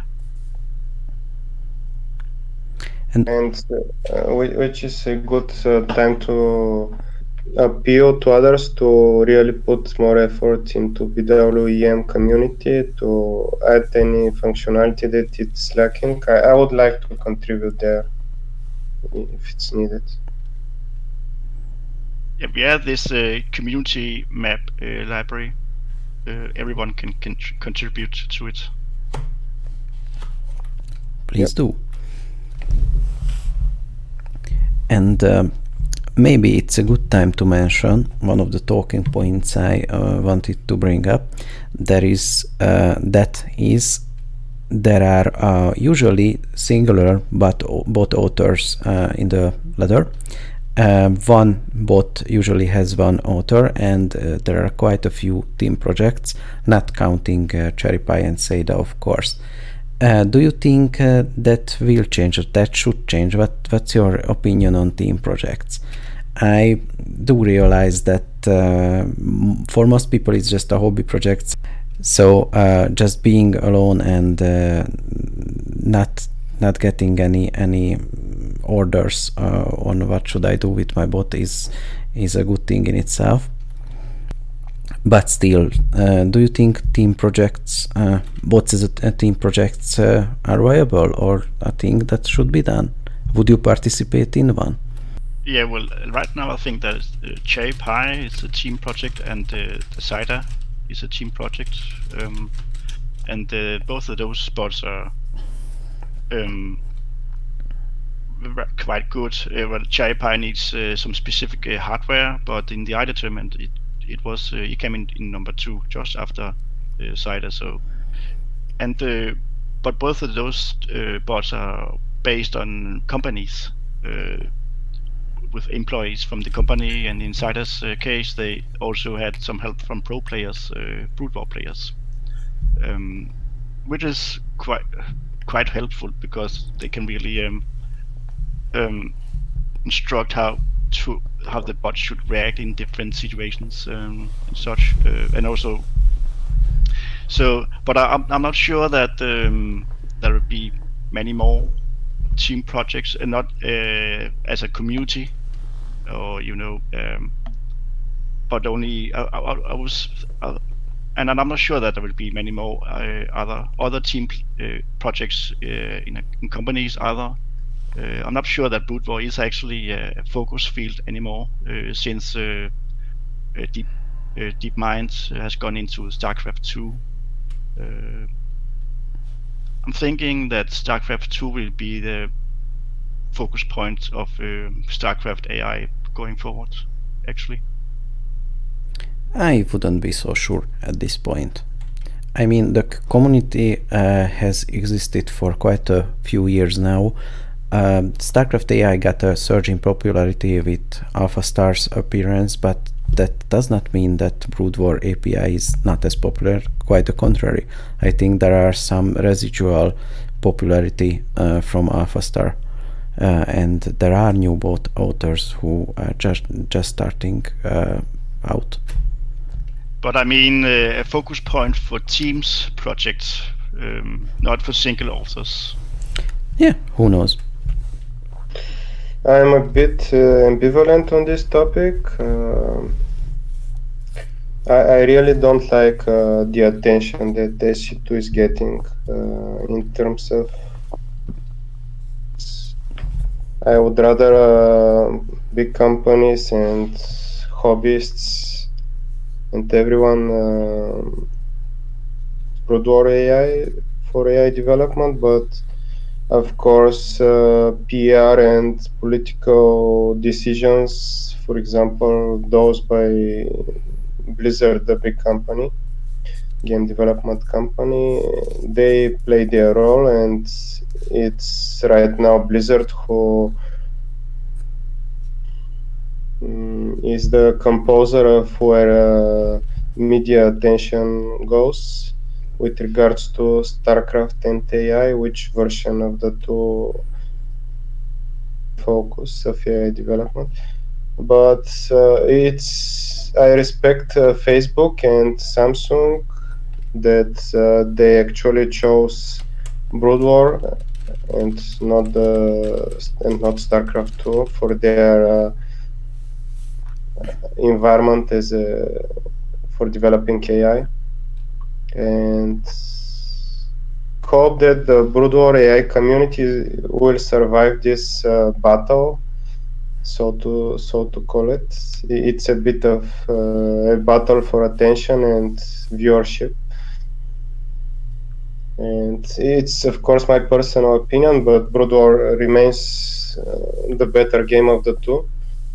Speaker 2: And, and uh, which is a good uh, time to appeal to others to really put more effort into B W E M community to add any functionality that it's lacking. I, I would like to contribute there if it's needed.
Speaker 4: Yeah, we have this uh, community map uh, library. Uh, everyone can, can contribute to it.
Speaker 1: Please yep. do. And um, maybe it's a good time to mention one of the talking points I uh, wanted to bring up. There is uh, that is there are uh, usually singular but bot authors uh, in the ladder. Uh, one bot usually has one author, and uh, there are quite a few team projects, not counting uh, CherryPy and Seda, of course. Uh, do you think uh, that will change, or that should change? What What's your opinion on team projects? I do realize that uh, for most people it's just a hobby project, so uh, just being alone and uh, not not getting any any orders uh, on what should I do with my bot is is a good thing in itself. But still, uh, do you think team projects, uh, bots as a, a team projects uh, are viable, or a thing that should be done? Would you participate in one?
Speaker 4: Yeah, well, right now I think that uh, CherryPy is a team project, and uh, the Cider is a team project, um, and uh, both of those bots are um, quite good. Uh, well, CherryPy needs uh, some specific uh, hardware, but in the I determined it it was uh, it came in, in number two just after uh, Cider. So, and uh, but both of those uh, bots are based on companies uh, with employees from the company, and in Cider's uh, case, they also had some help from pro players, uh, Brood War players, um, which is quite quite helpful because they can really um, um, instruct how to how the bot should react in different situations um, and such, uh, and also so. But I, I'm I'm not sure that um, there will be many more team projects, and not uh, as a community, or you know, um, but only I, I, I was, uh, and I'm not sure that there will be many more uh, other other team uh, projects uh, in, a, in companies either. Uh, I'm not sure that Brood War is actually a focus field anymore, uh, since uh, uh, Deep uh, DeepMind has gone into StarCraft two. Uh, I'm thinking that StarCraft two will be the focus point of uh, StarCraft A I going forward, actually.
Speaker 1: I wouldn't be so sure at this point. I mean, the community uh, has existed for quite a few years now. Uh, StarCraft A I got a surge in popularity with Alpha Star's appearance, but that does not mean that Brood War A P I is not as popular. Quite the contrary. I think there are some residual popularity uh, from AlphaStar, uh, and there are new bot authors who are just just starting uh, out.
Speaker 4: But I mean, uh, a focus point for teams projects, um, not for single authors.
Speaker 1: Yeah, who knows?
Speaker 2: I'm a bit uh, ambivalent on this topic. Uh, I, I really don't like uh, the attention that S C two is getting uh, in terms of. I would rather uh, big companies and hobbyists and everyone uh, Brood War A I for A I development, but of course, uh, P R and political decisions, for example, those by Blizzard, the big company, game development company, they play their role, and it's right now Blizzard who um, is the composer of where uh, media attention goes with regards to StarCraft and A I, which version of the two focus of A I development. But uh, it's I respect uh, Facebook and Samsung that uh, they actually chose Brood War and not the and not StarCraft two for their uh, environment as a, for developing A I, and hope that the Brood War A I community will survive this uh, battle, so to so to call it. It's a bit of uh, a battle for attention and viewership, and it's of course my personal opinion, but Brood War remains uh, the better game of the two.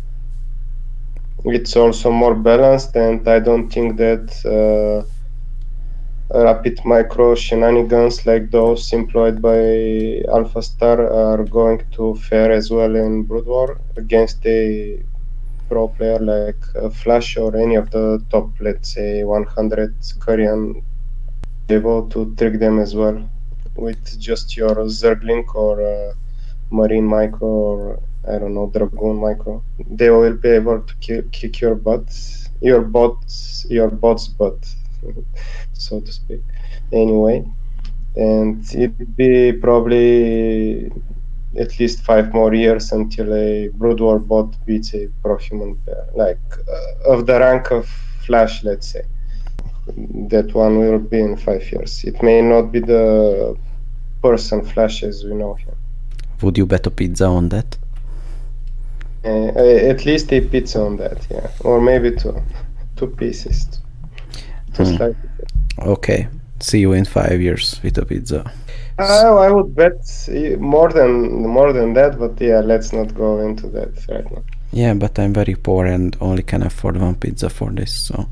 Speaker 2: It's also more balanced, and I don't think that uh, rapid micro shenanigans like those employed by AlphaStar are going to fare as well in Brood War against a pro player like uh, Flash or any of the top, let's say, one hundred Korean, able to trick them as well with just your Zerglink or uh, Marine Micro or I don't know, Dragoon Micro. They will be able to ki- kick your butt, your bots, your bot's butt, so to speak. Anyway, and it'd be probably at least five more years until a Brood War bot beats a pro-human pair, like uh, of the rank of Flash, let's say. That one will be in five years. It may not be the person Flash as we know him.
Speaker 1: Would you bet a pizza on that?
Speaker 2: Uh, at least a pizza on that, yeah, or maybe two, two pieces, just
Speaker 1: Hmm.
Speaker 2: like.
Speaker 1: Okay, see you in five years with a pizza.
Speaker 2: Uh, I would bet more than more than that, but yeah, let's not go into that right now.
Speaker 1: Yeah, but I'm very poor and only can afford one pizza for this, so.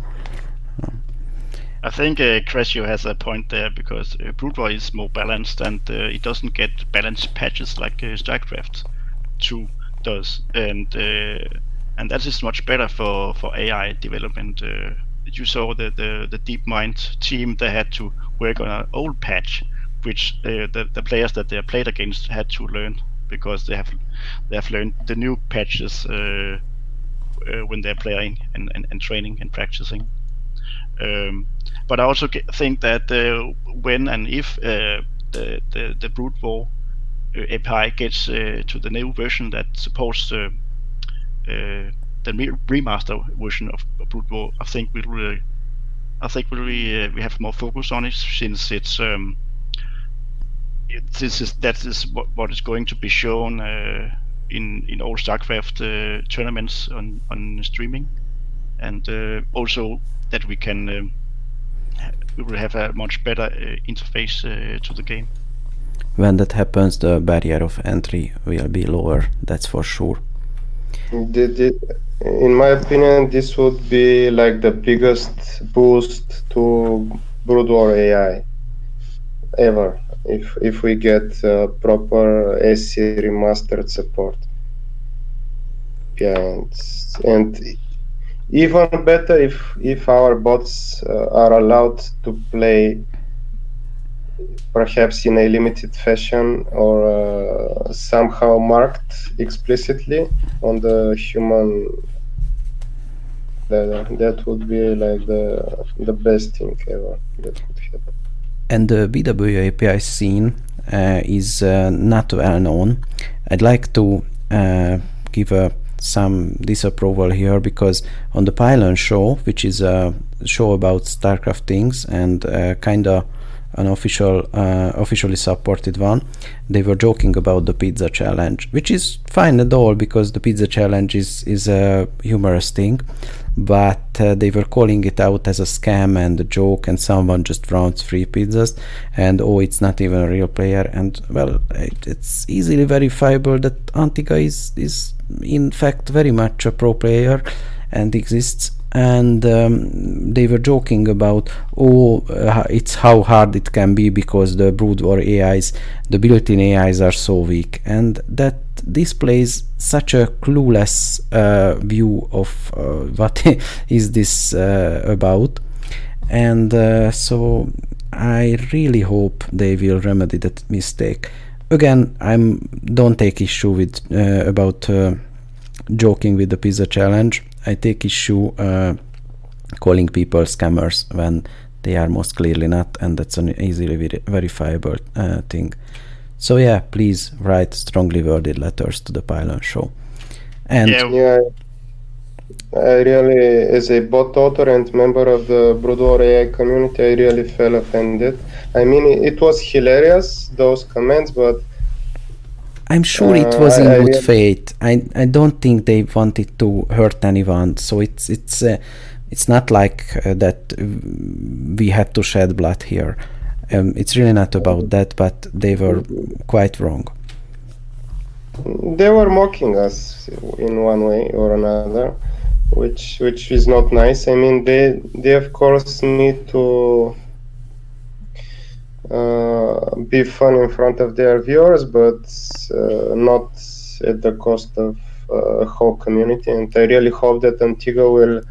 Speaker 4: I think uh, Crescio has a point there because uh, Brood War is more balanced and uh, it doesn't get balanced patches like uh, StarCraft two does, and uh, and that is much better for, for A I development. Uh, you saw the, the, the DeepMind team, they had to work on an old patch, which uh, the, the players that they played against had to learn because they have they have learned the new patches uh, uh, when they're playing and, and, and training and practicing. Um, but I also think that uh, when and if uh, the, the the Brood War uh, A P I gets uh, to the new version that supports uh, uh, the re- remaster version of Brood War, I think we'll uh, I think we'll uh, we have more focus on it since it's um, it, this is that is what, what is going to be shown uh, in in all StarCraft uh, tournaments on on streaming, and uh, also that we can um, we will have a much better uh, interface uh, to the game.
Speaker 1: When that happens, the barrier of entry will be lower, that's for sure.
Speaker 2: The, the, in my opinion, this would be like the biggest boost to Brood War A I ever if if we get uh, proper S C remastered support. Yeah, and, and even better if if our bots uh, are allowed to play perhaps in a limited fashion or uh, somehow marked explicitly on the human. That, that would be like the the best thing ever that could happen.
Speaker 1: And the B W A P I scene uh, is uh, not well known. I'd like to uh, give a, some disapproval here, because on the Pylon show, which is a show about StarCraft things and uh, kind of an official, uh, officially supported one, they were joking about the pizza challenge, which is fine at all, because the pizza challenge is, is a humorous thing, but uh, they were calling it out as a scam and a joke, and someone just rounds free pizzas, and oh, it's not even a real player. And well, it, it's easily verifiable that Antigua is, is in fact very much a pro player and exists. And um, they were joking about, oh, uh, it's how hard it can be because the Brood War A Is, the built-in A Is are so weak, and that displays such a clueless uh, view of uh, what is this uh, about. And uh, so I really hope they will remedy that mistake. Again, I'm don't take issue with uh, about uh, joking with the pizza challenge. I take issue uh, calling people scammers when they are most clearly not, and that's an easily ver- verifiable uh, thing. So yeah, please write strongly worded letters to the Pylon show. And
Speaker 4: Yeah.
Speaker 2: Yeah, I really, as a bot author and member of the Brood War A I community, I really felt offended. I mean, it was hilarious, those comments, but
Speaker 1: I'm sure it
Speaker 2: Uh,
Speaker 1: was in
Speaker 2: I- I
Speaker 1: good
Speaker 2: really-
Speaker 1: faith. I I don't think they wanted to hurt anyone. So it's it's uh, it's not like uh, that uh, we had to shed blood here. Um, it's really not about that, but they were quite wrong.
Speaker 2: they were mocking us in one way or another, which which is not nice. I mean, they they of course need to uh, be fun in front of their viewers, but uh, not at the cost of uh, a whole community. And I really hope that Antigua will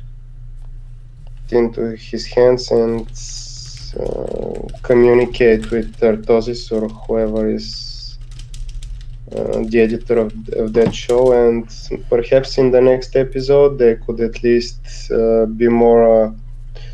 Speaker 2: into his hands and uh, communicate with Tartosis or whoever is uh, the editor of, of that show, and perhaps in the next episode they could at least uh, be more uh,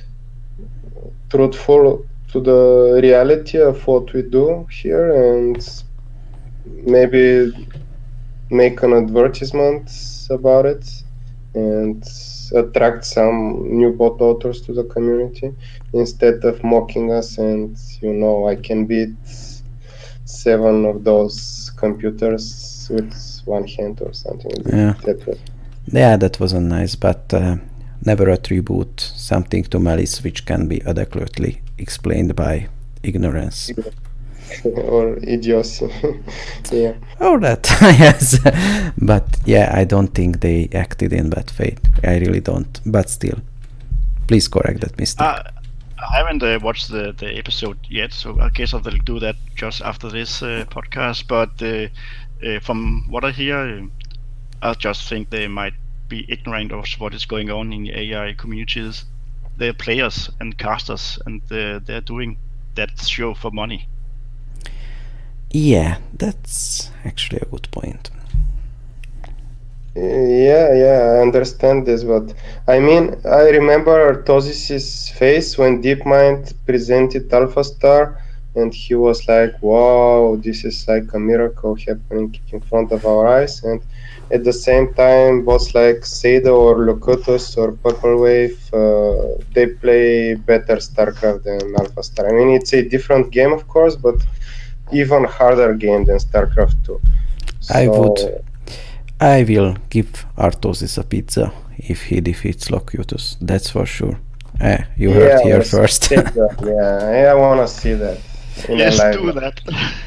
Speaker 2: truthful to the reality of what we do here, and maybe make an advertisement about it and attract some new bot authors to the community instead of mocking us and, you know, I can beat seven of those computers with one hand or something.
Speaker 1: Yeah.
Speaker 2: That way.
Speaker 1: Yeah, that wasn't nice, but uh, never attribute something to malice which can be adequately explained by ignorance.
Speaker 2: Or idiocy. Yeah.
Speaker 1: Oh, that, yes. But yeah, I don't think they acted in bad faith. I really don't. But still, please correct that mistake.
Speaker 4: Uh, I haven't uh, watched the, the episode yet, so I guess I will do that just after this uh, podcast. But uh, uh, from what I hear, uh, I just think they might be ignorant of what is going on in the A I communities. They're players and casters, and uh, they're doing that show for money.
Speaker 1: Yeah, that's actually a good point.
Speaker 2: Yeah, yeah, I understand this, but I mean, I remember Artosis's face when DeepMind presented AlphaStar, and he was like, wow, this is like a miracle happening in front of our eyes. And at the same time, bots like Sado or Locutus or Purple Wave, uh, they play better StarCraft than AlphaStar. I mean, it's a different game, of course, but even harder game than StarCraft two.
Speaker 1: I
Speaker 2: So-
Speaker 1: would. I will give Artosis a pizza if he defeats Locutus. That's for sure. Eh, you heard here
Speaker 2: let's
Speaker 1: first.
Speaker 2: take that. Yeah, I want to see that. in a
Speaker 4: Yes,
Speaker 2: live
Speaker 4: do
Speaker 2: one.
Speaker 4: that.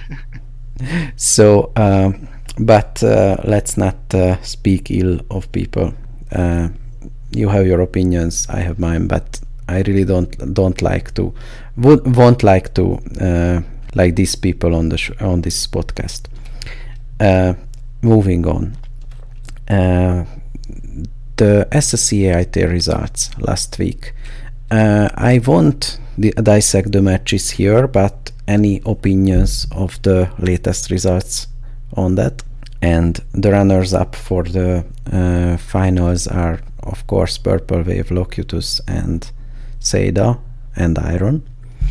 Speaker 1: So, um, but uh, let's not uh, speak ill of people. Uh, you have your opinions, I have mine, but I really don't don't like to would won't like to uh, like these people on the sh- on this podcast. Uh, moving on. Uh, the S S C A I T results last week. Uh, I won't di- dissect the matches here, but any opinions of the latest results on that? And the runners-up for the uh, finals are, of course, Purple Wave, Locutus, and Seda, and Iron.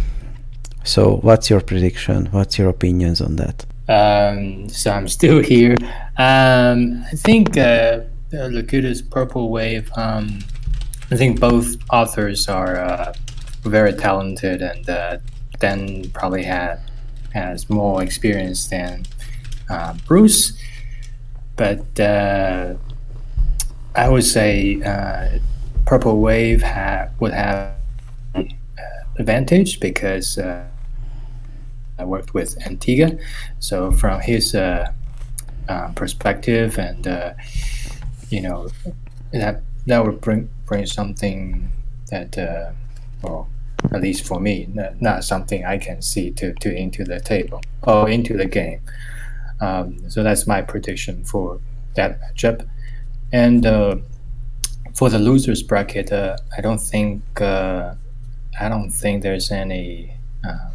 Speaker 1: So what's your prediction? What's your opinions on that?
Speaker 3: Um, so I'm still here. Um, I think uh, Locutus, Purple Wave, um, I think both authors are uh, very talented, and uh, Dan probably had has more experience than uh, Bruce. But uh, I would say uh, Purple Wave ha- would have uh, advantage because uh, I worked with Antigua. So from his uh, uh, perspective, and uh, you know, that that would bring bring something that, uh, well, at least for me, not, not something I can see to, to into the table or into the game. Um, so that's my prediction for that matchup. And uh, for the losers bracket, uh, I don't think uh, I don't think there's any uh,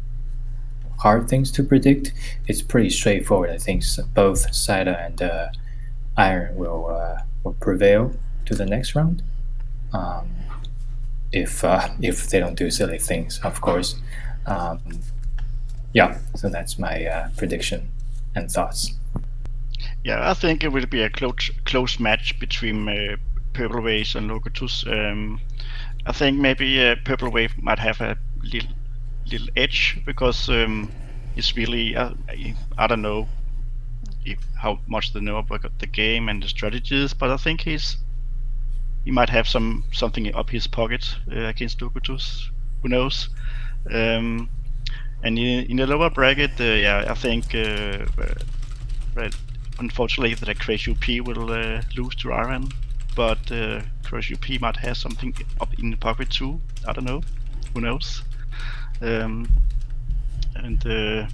Speaker 3: hard things to predict. It's pretty straightforward. I think both Seda and uh, Iron will uh, will prevail to the next round. Um, if uh, if they don't do silly things, of course. Um, yeah, so that's my uh, prediction and thoughts.
Speaker 4: Yeah, I think it will be a close close match between uh, Purple Wave and Locutus. Um, I think maybe uh, Purple Wave might have a little little edge because um, it's really uh, I don't know if, how much they know about the game and the strategies, but I think he's he might have some something up his pocket uh, against Locutus. Who knows? Um, and in, in the lower bracket, uh, yeah, I think uh, uh, unfortunately that Crash U P will uh, lose to Iron, but uh, Crash U P might have something up in the pocket too. I don't know. Who knows? Um, and uh,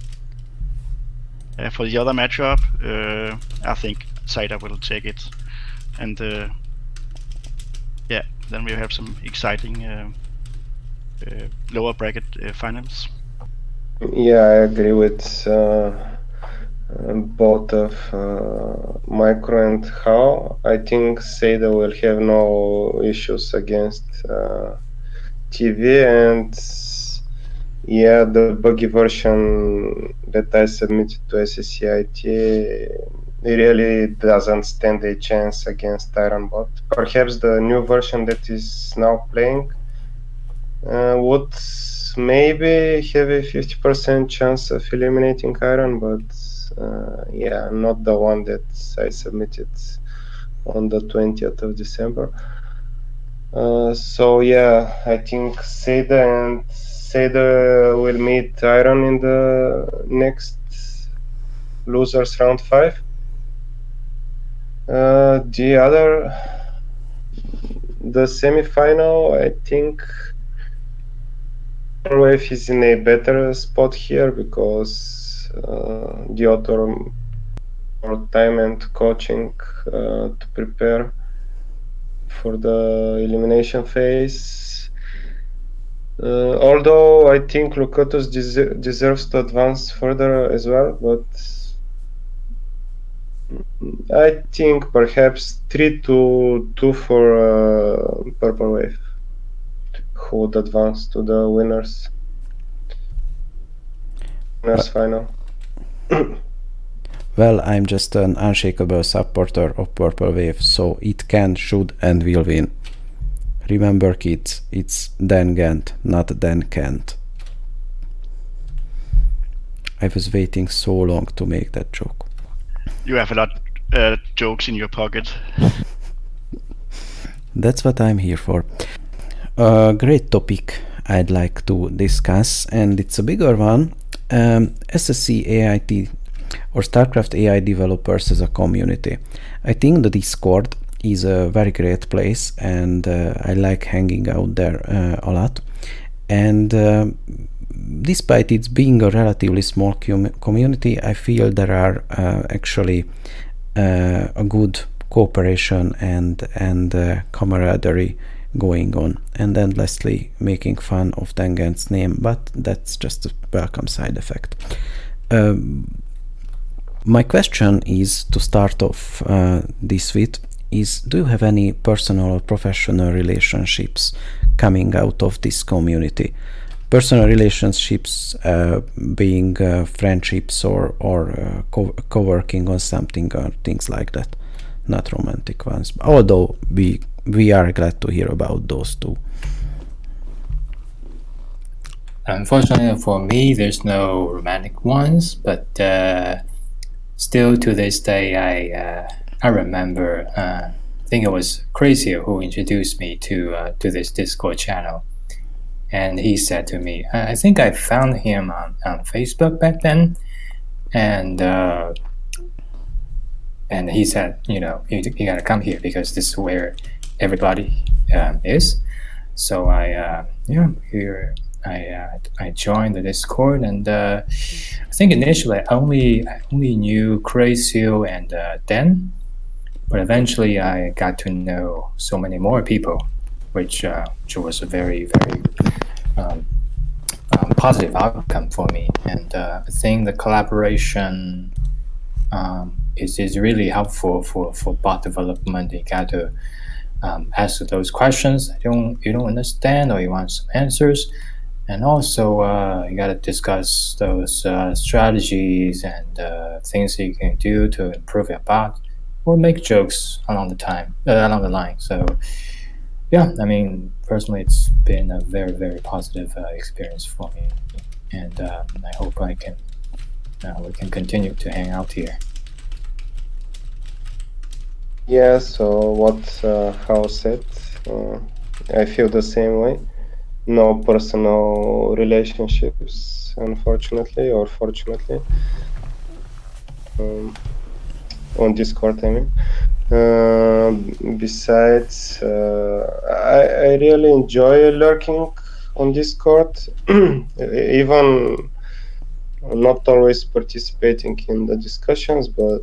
Speaker 4: uh, for the other matchup, uh, I think Seda will take it, and uh, yeah, then we have some exciting uh, uh, lower bracket uh, finals.
Speaker 2: Yeah, I agree with uh, both of uh, Micro and How. I think Seda will have no issues against uh, T V, and yeah, the buggy version that I submitted to S S C A I T really doesn't stand a chance against Ironbot. Perhaps the new version that is now playing uh, would maybe have a fifty percent chance of eliminating Iron, but uh, yeah, not the one that I submitted on the twentieth of December. Uh, so yeah, I think Seda and Seda will meet Iron in the next losers round five. Uh, the other, the semi-final, I think Wave is in a better spot here because uh, the author more time and coaching uh, to prepare for the elimination phase. Uh, although I think Locutus des- deserves to advance further as well, but I think perhaps three to two for uh, Purple Wave, who would advance to the winners winners uh, final.
Speaker 1: Well, I'm just an unshakable supporter of Purple Wave, so it can, should, and will win. Remember, kids, it's Dan Gant, not Dan Kent. I was waiting so long to make that joke.
Speaker 4: You have a lot of uh, jokes in your pocket.
Speaker 1: That's what I'm here for. A great topic I'd like to discuss, and it's a bigger one. Um, S S C A I T or StarCraft A I developers as a community. I think the Discord is a very great place, and uh, I like hanging out there uh, a lot. And uh, despite it being a relatively small com- community, I feel there are uh, actually uh, a good cooperation and and uh, camaraderie going on, and endlessly making fun of Dengent's name, but that's just a welcome side effect. Um, my question is, to start off uh, this with, is do you have any personal or professional relationships coming out of this community? Personal relationships uh, being uh, friendships or, or uh, co- co-working on something or things like that, not romantic ones, although we we are glad to hear about those too.
Speaker 3: Unfortunately for me, there's no romantic ones, but uh, still to this day, I uh, I remember. Uh, I think it was Crazio who introduced me to uh, to this Discord channel, and he said to me, I think I found him on, on Facebook back then, and uh, and he said, you know, you, you gotta come here because this is where everybody um, is. So I uh, yeah here. I uh, I joined the Discord, and uh, I think initially I only I only knew Crazio and uh, Dan, but eventually I got to know so many more people, which uh, which was a very very um, um, positive outcome for me. And uh, I think the collaboration um, is is really helpful for, for bot development. You got to um, ask those questions that you don't you don't understand or you want some answers. And also, uh, you got to discuss those uh, strategies and uh, things that you can do to improve your bot, or make jokes along the time, uh, along the line. So, yeah, I mean, personally, it's been a very, very positive uh, experience for me, and um, I hope I can, uh, we can continue to hang out here.
Speaker 2: Yeah. So what uh, Hao said, uh, I feel the same way. No personal relationships, unfortunately, or fortunately, um, on Discord, I mean. Uh, besides, uh, I, I really enjoy lurking on Discord, even not always participating in the discussions, but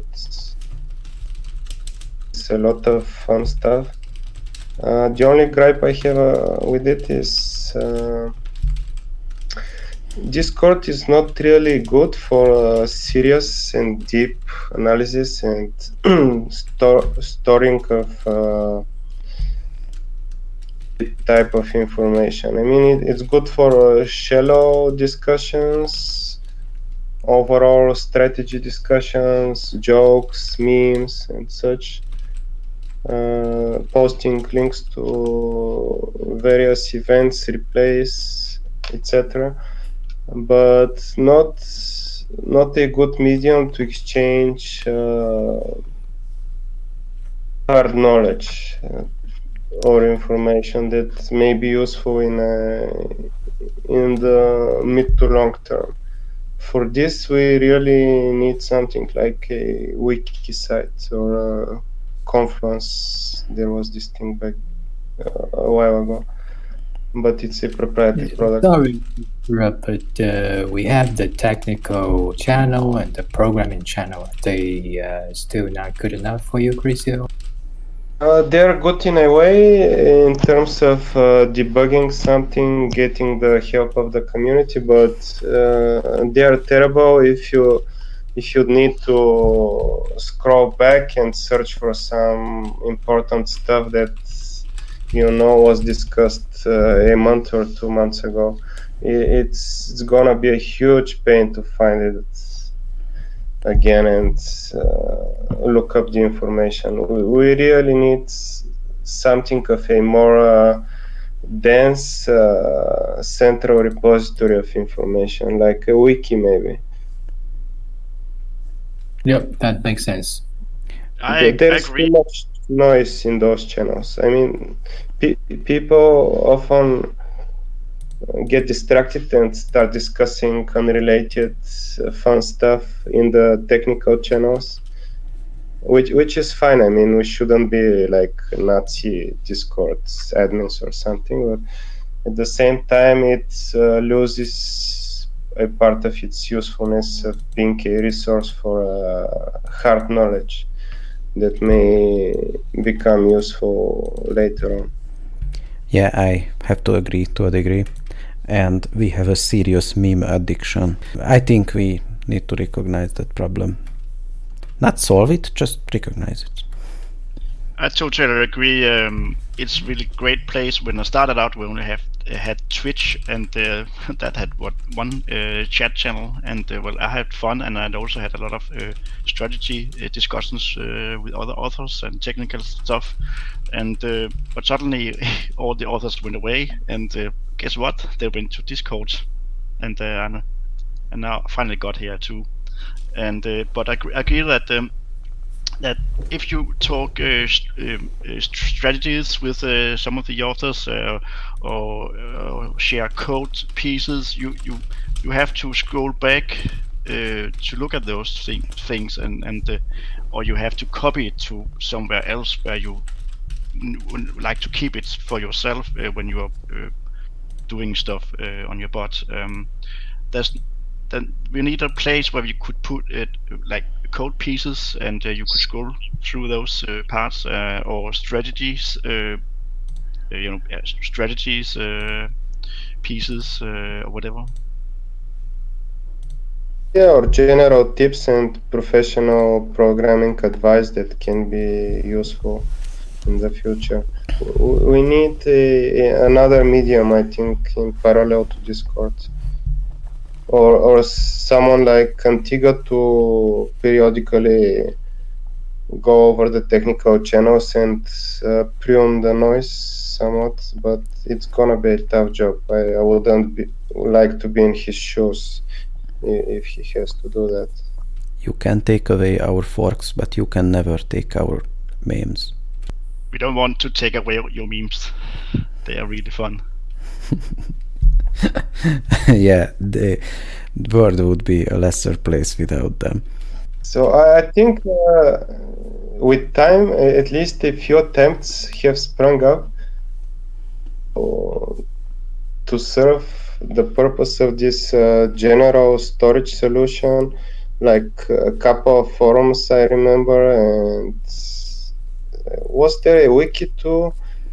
Speaker 2: it's a lot of fun stuff. Uh, the only gripe I have uh, with it is uh, Discord is not really good for uh, serious and deep analysis and store, storing of uh, type of information. I mean, it, it's good for uh, shallow discussions, overall strategy discussions, jokes, memes, and such. Uh, posting links to various events, replays, et cetera. But not not a good medium to exchange uh, hard knowledge uh, or information that may be useful in a, in the mid to long term. For this, we really need something like a wiki site or a Confluence. There was this thing back uh, a while ago, but it's a proprietary product.
Speaker 3: Sorry, but uh, we have the technical channel and the programming channel. Are they uh, still not good enough for you, Crazio?
Speaker 2: Uh, they're good in a way in terms of uh, debugging something, getting the help of the community, but uh, they are terrible if you if you need to scroll back and search for some important stuff that you know was discussed uh, a month or two months ago. It's it's gonna be a huge pain to find it again and uh, look up the information. We, we really need something of a more uh, dense uh, central repository of information, like a wiki maybe.
Speaker 3: Yep, that makes sense.
Speaker 4: I
Speaker 2: There's
Speaker 4: agree.
Speaker 2: too much noise in those channels. I mean, pe people often get distracted and start discussing unrelated uh, fun stuff in the technical channels, which which is fine. I mean, we shouldn't be like Nazi Discord admins or something, but at the same time, it uh, loses a part of its usefulness of being a resource for uh, hard knowledge. that may become useful later on.
Speaker 1: Yeah, I have to agree to a degree. And we have a serious meme addiction. I think we need to recognize that problem. Not solve it, just recognize it.
Speaker 4: I totally agree. Um, it's really great place. When I started out, we only have had Twitch, and uh, that had what one uh, chat channel, and uh, well, I had fun, and I also had a lot of uh, strategy uh, discussions uh, with other authors and technical stuff. And uh, but suddenly, all the authors went away, and uh, guess what? They went to Discord, and uh, and now I finally got here too. And uh, but I agree, I agree that. Um, that if you talk uh, um, uh, strategies with uh, some of the authors uh, or uh, share code pieces, you you you have to scroll back uh, to look at those thing, things and and uh, or you have to copy it to somewhere else where you n- like to keep it for yourself uh, when you are uh, doing stuff uh, on your bot. Um, there's then we need a place where you could put it like code pieces, and uh, you could scroll through those uh, parts uh, or strategies, uh, you know, strategies uh, pieces uh, or whatever.
Speaker 2: Yeah, or general tips and professional programming advice that can be useful in the future. We need a, another medium, I think, in parallel to Discord. Or, or someone like Antigua to periodically go over the technical channels and uh, prune the noise somewhat, but it's gonna be a tough job. I, I wouldn't be, like to be in his shoes if he has to do that.
Speaker 1: You can take away our forks, but you can never take our memes.
Speaker 4: We don't want to take away your memes. They are really fun.
Speaker 1: Yeah, the world would be a lesser place without them.
Speaker 2: So I think uh, with time, at least a few attempts have sprung up to serve the purpose of this uh, general storage solution, like a couple of forums I remember. And was there a wiki too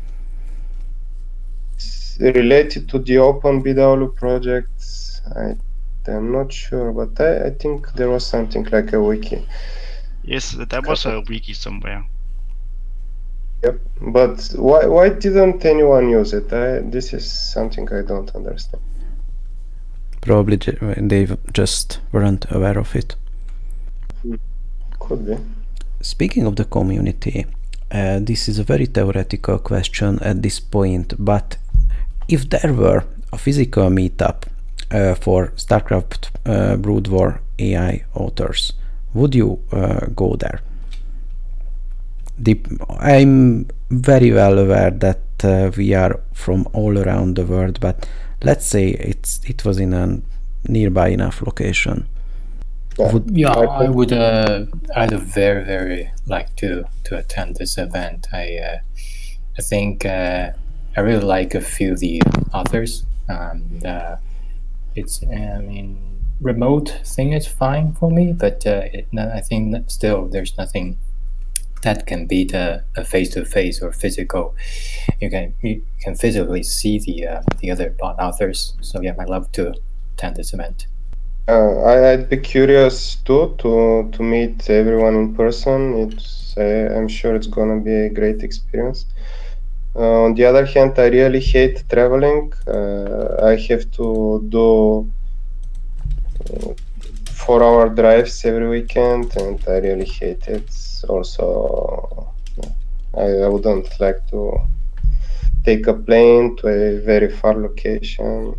Speaker 2: related to the OpenBW project? I, I'm not sure, but I, I think there was something like a wiki.
Speaker 4: Yes, that was a wiki somewhere.
Speaker 2: Yep, but why why didn't anyone use it? I, this is something I don't understand.
Speaker 1: Probably they just weren't aware of it.
Speaker 2: Could be.
Speaker 1: Speaking of the community, uh, this is a very theoretical question at this point, but if there were a physical meetup uh, for StarCraft uh, Brood War A I authors, would you uh, go there? The, I'm very well aware that uh, we are from all around the world, but let's say it's it was in a nearby enough location.
Speaker 3: Yeah, would, yeah I would. Uh, I'd very, very like to to attend this event. I uh, I think uh, I really like a few of the authors. And uh, it's I mean remote thing is fine for me, but uh, it, I think still there's nothing that can beat a, a face-to-face or physical. You can you can physically see the uh, the other bot authors. So yeah, I'd love to attend this event.
Speaker 2: Uh, I'd be curious too to to meet everyone in person. It's uh, I'm sure it's gonna be a great experience. Uh, on the other hand, I really hate traveling. Uh, I have to do uh, four-hour drives every weekend, and I really hate it. Also, I, I wouldn't like to take a plane to a very far location.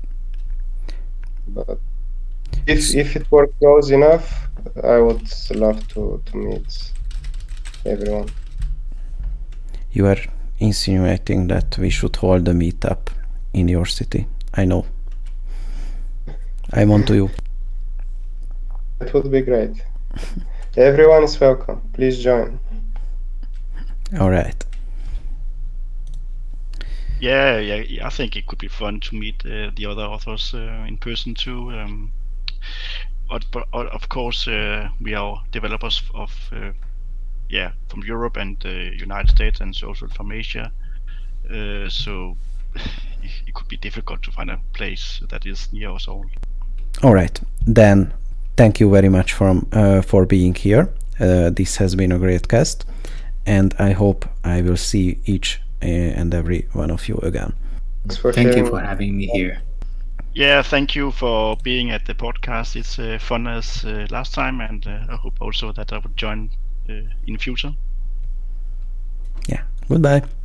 Speaker 2: But if if it were close enough, I would love to, to meet everyone.
Speaker 1: You are insinuating that we should hold a meetup in your city. I know. I'm on to you.
Speaker 2: It would be great. Everyone is welcome. Please join.
Speaker 1: All right.
Speaker 4: Yeah, yeah, I think it could be fun to meet uh, the other authors uh, in person too. Um, but, but of course, uh, we are developers of uh, yeah, from Europe and the United States, and also from Asia. Uh, so it could be difficult to find a place that is near us all.
Speaker 1: All right, then thank you very much from uh, for being here. Uh, this has been a great cast, and I hope I will see each uh, and every one of you again.
Speaker 2: For
Speaker 3: Thank
Speaker 2: sharing.
Speaker 3: you for having me here.
Speaker 4: Yeah, thank you for being at the podcast. It's uh, fun as uh, last time, and uh, I hope also that I would join uh, in the future.
Speaker 1: Yeah, goodbye.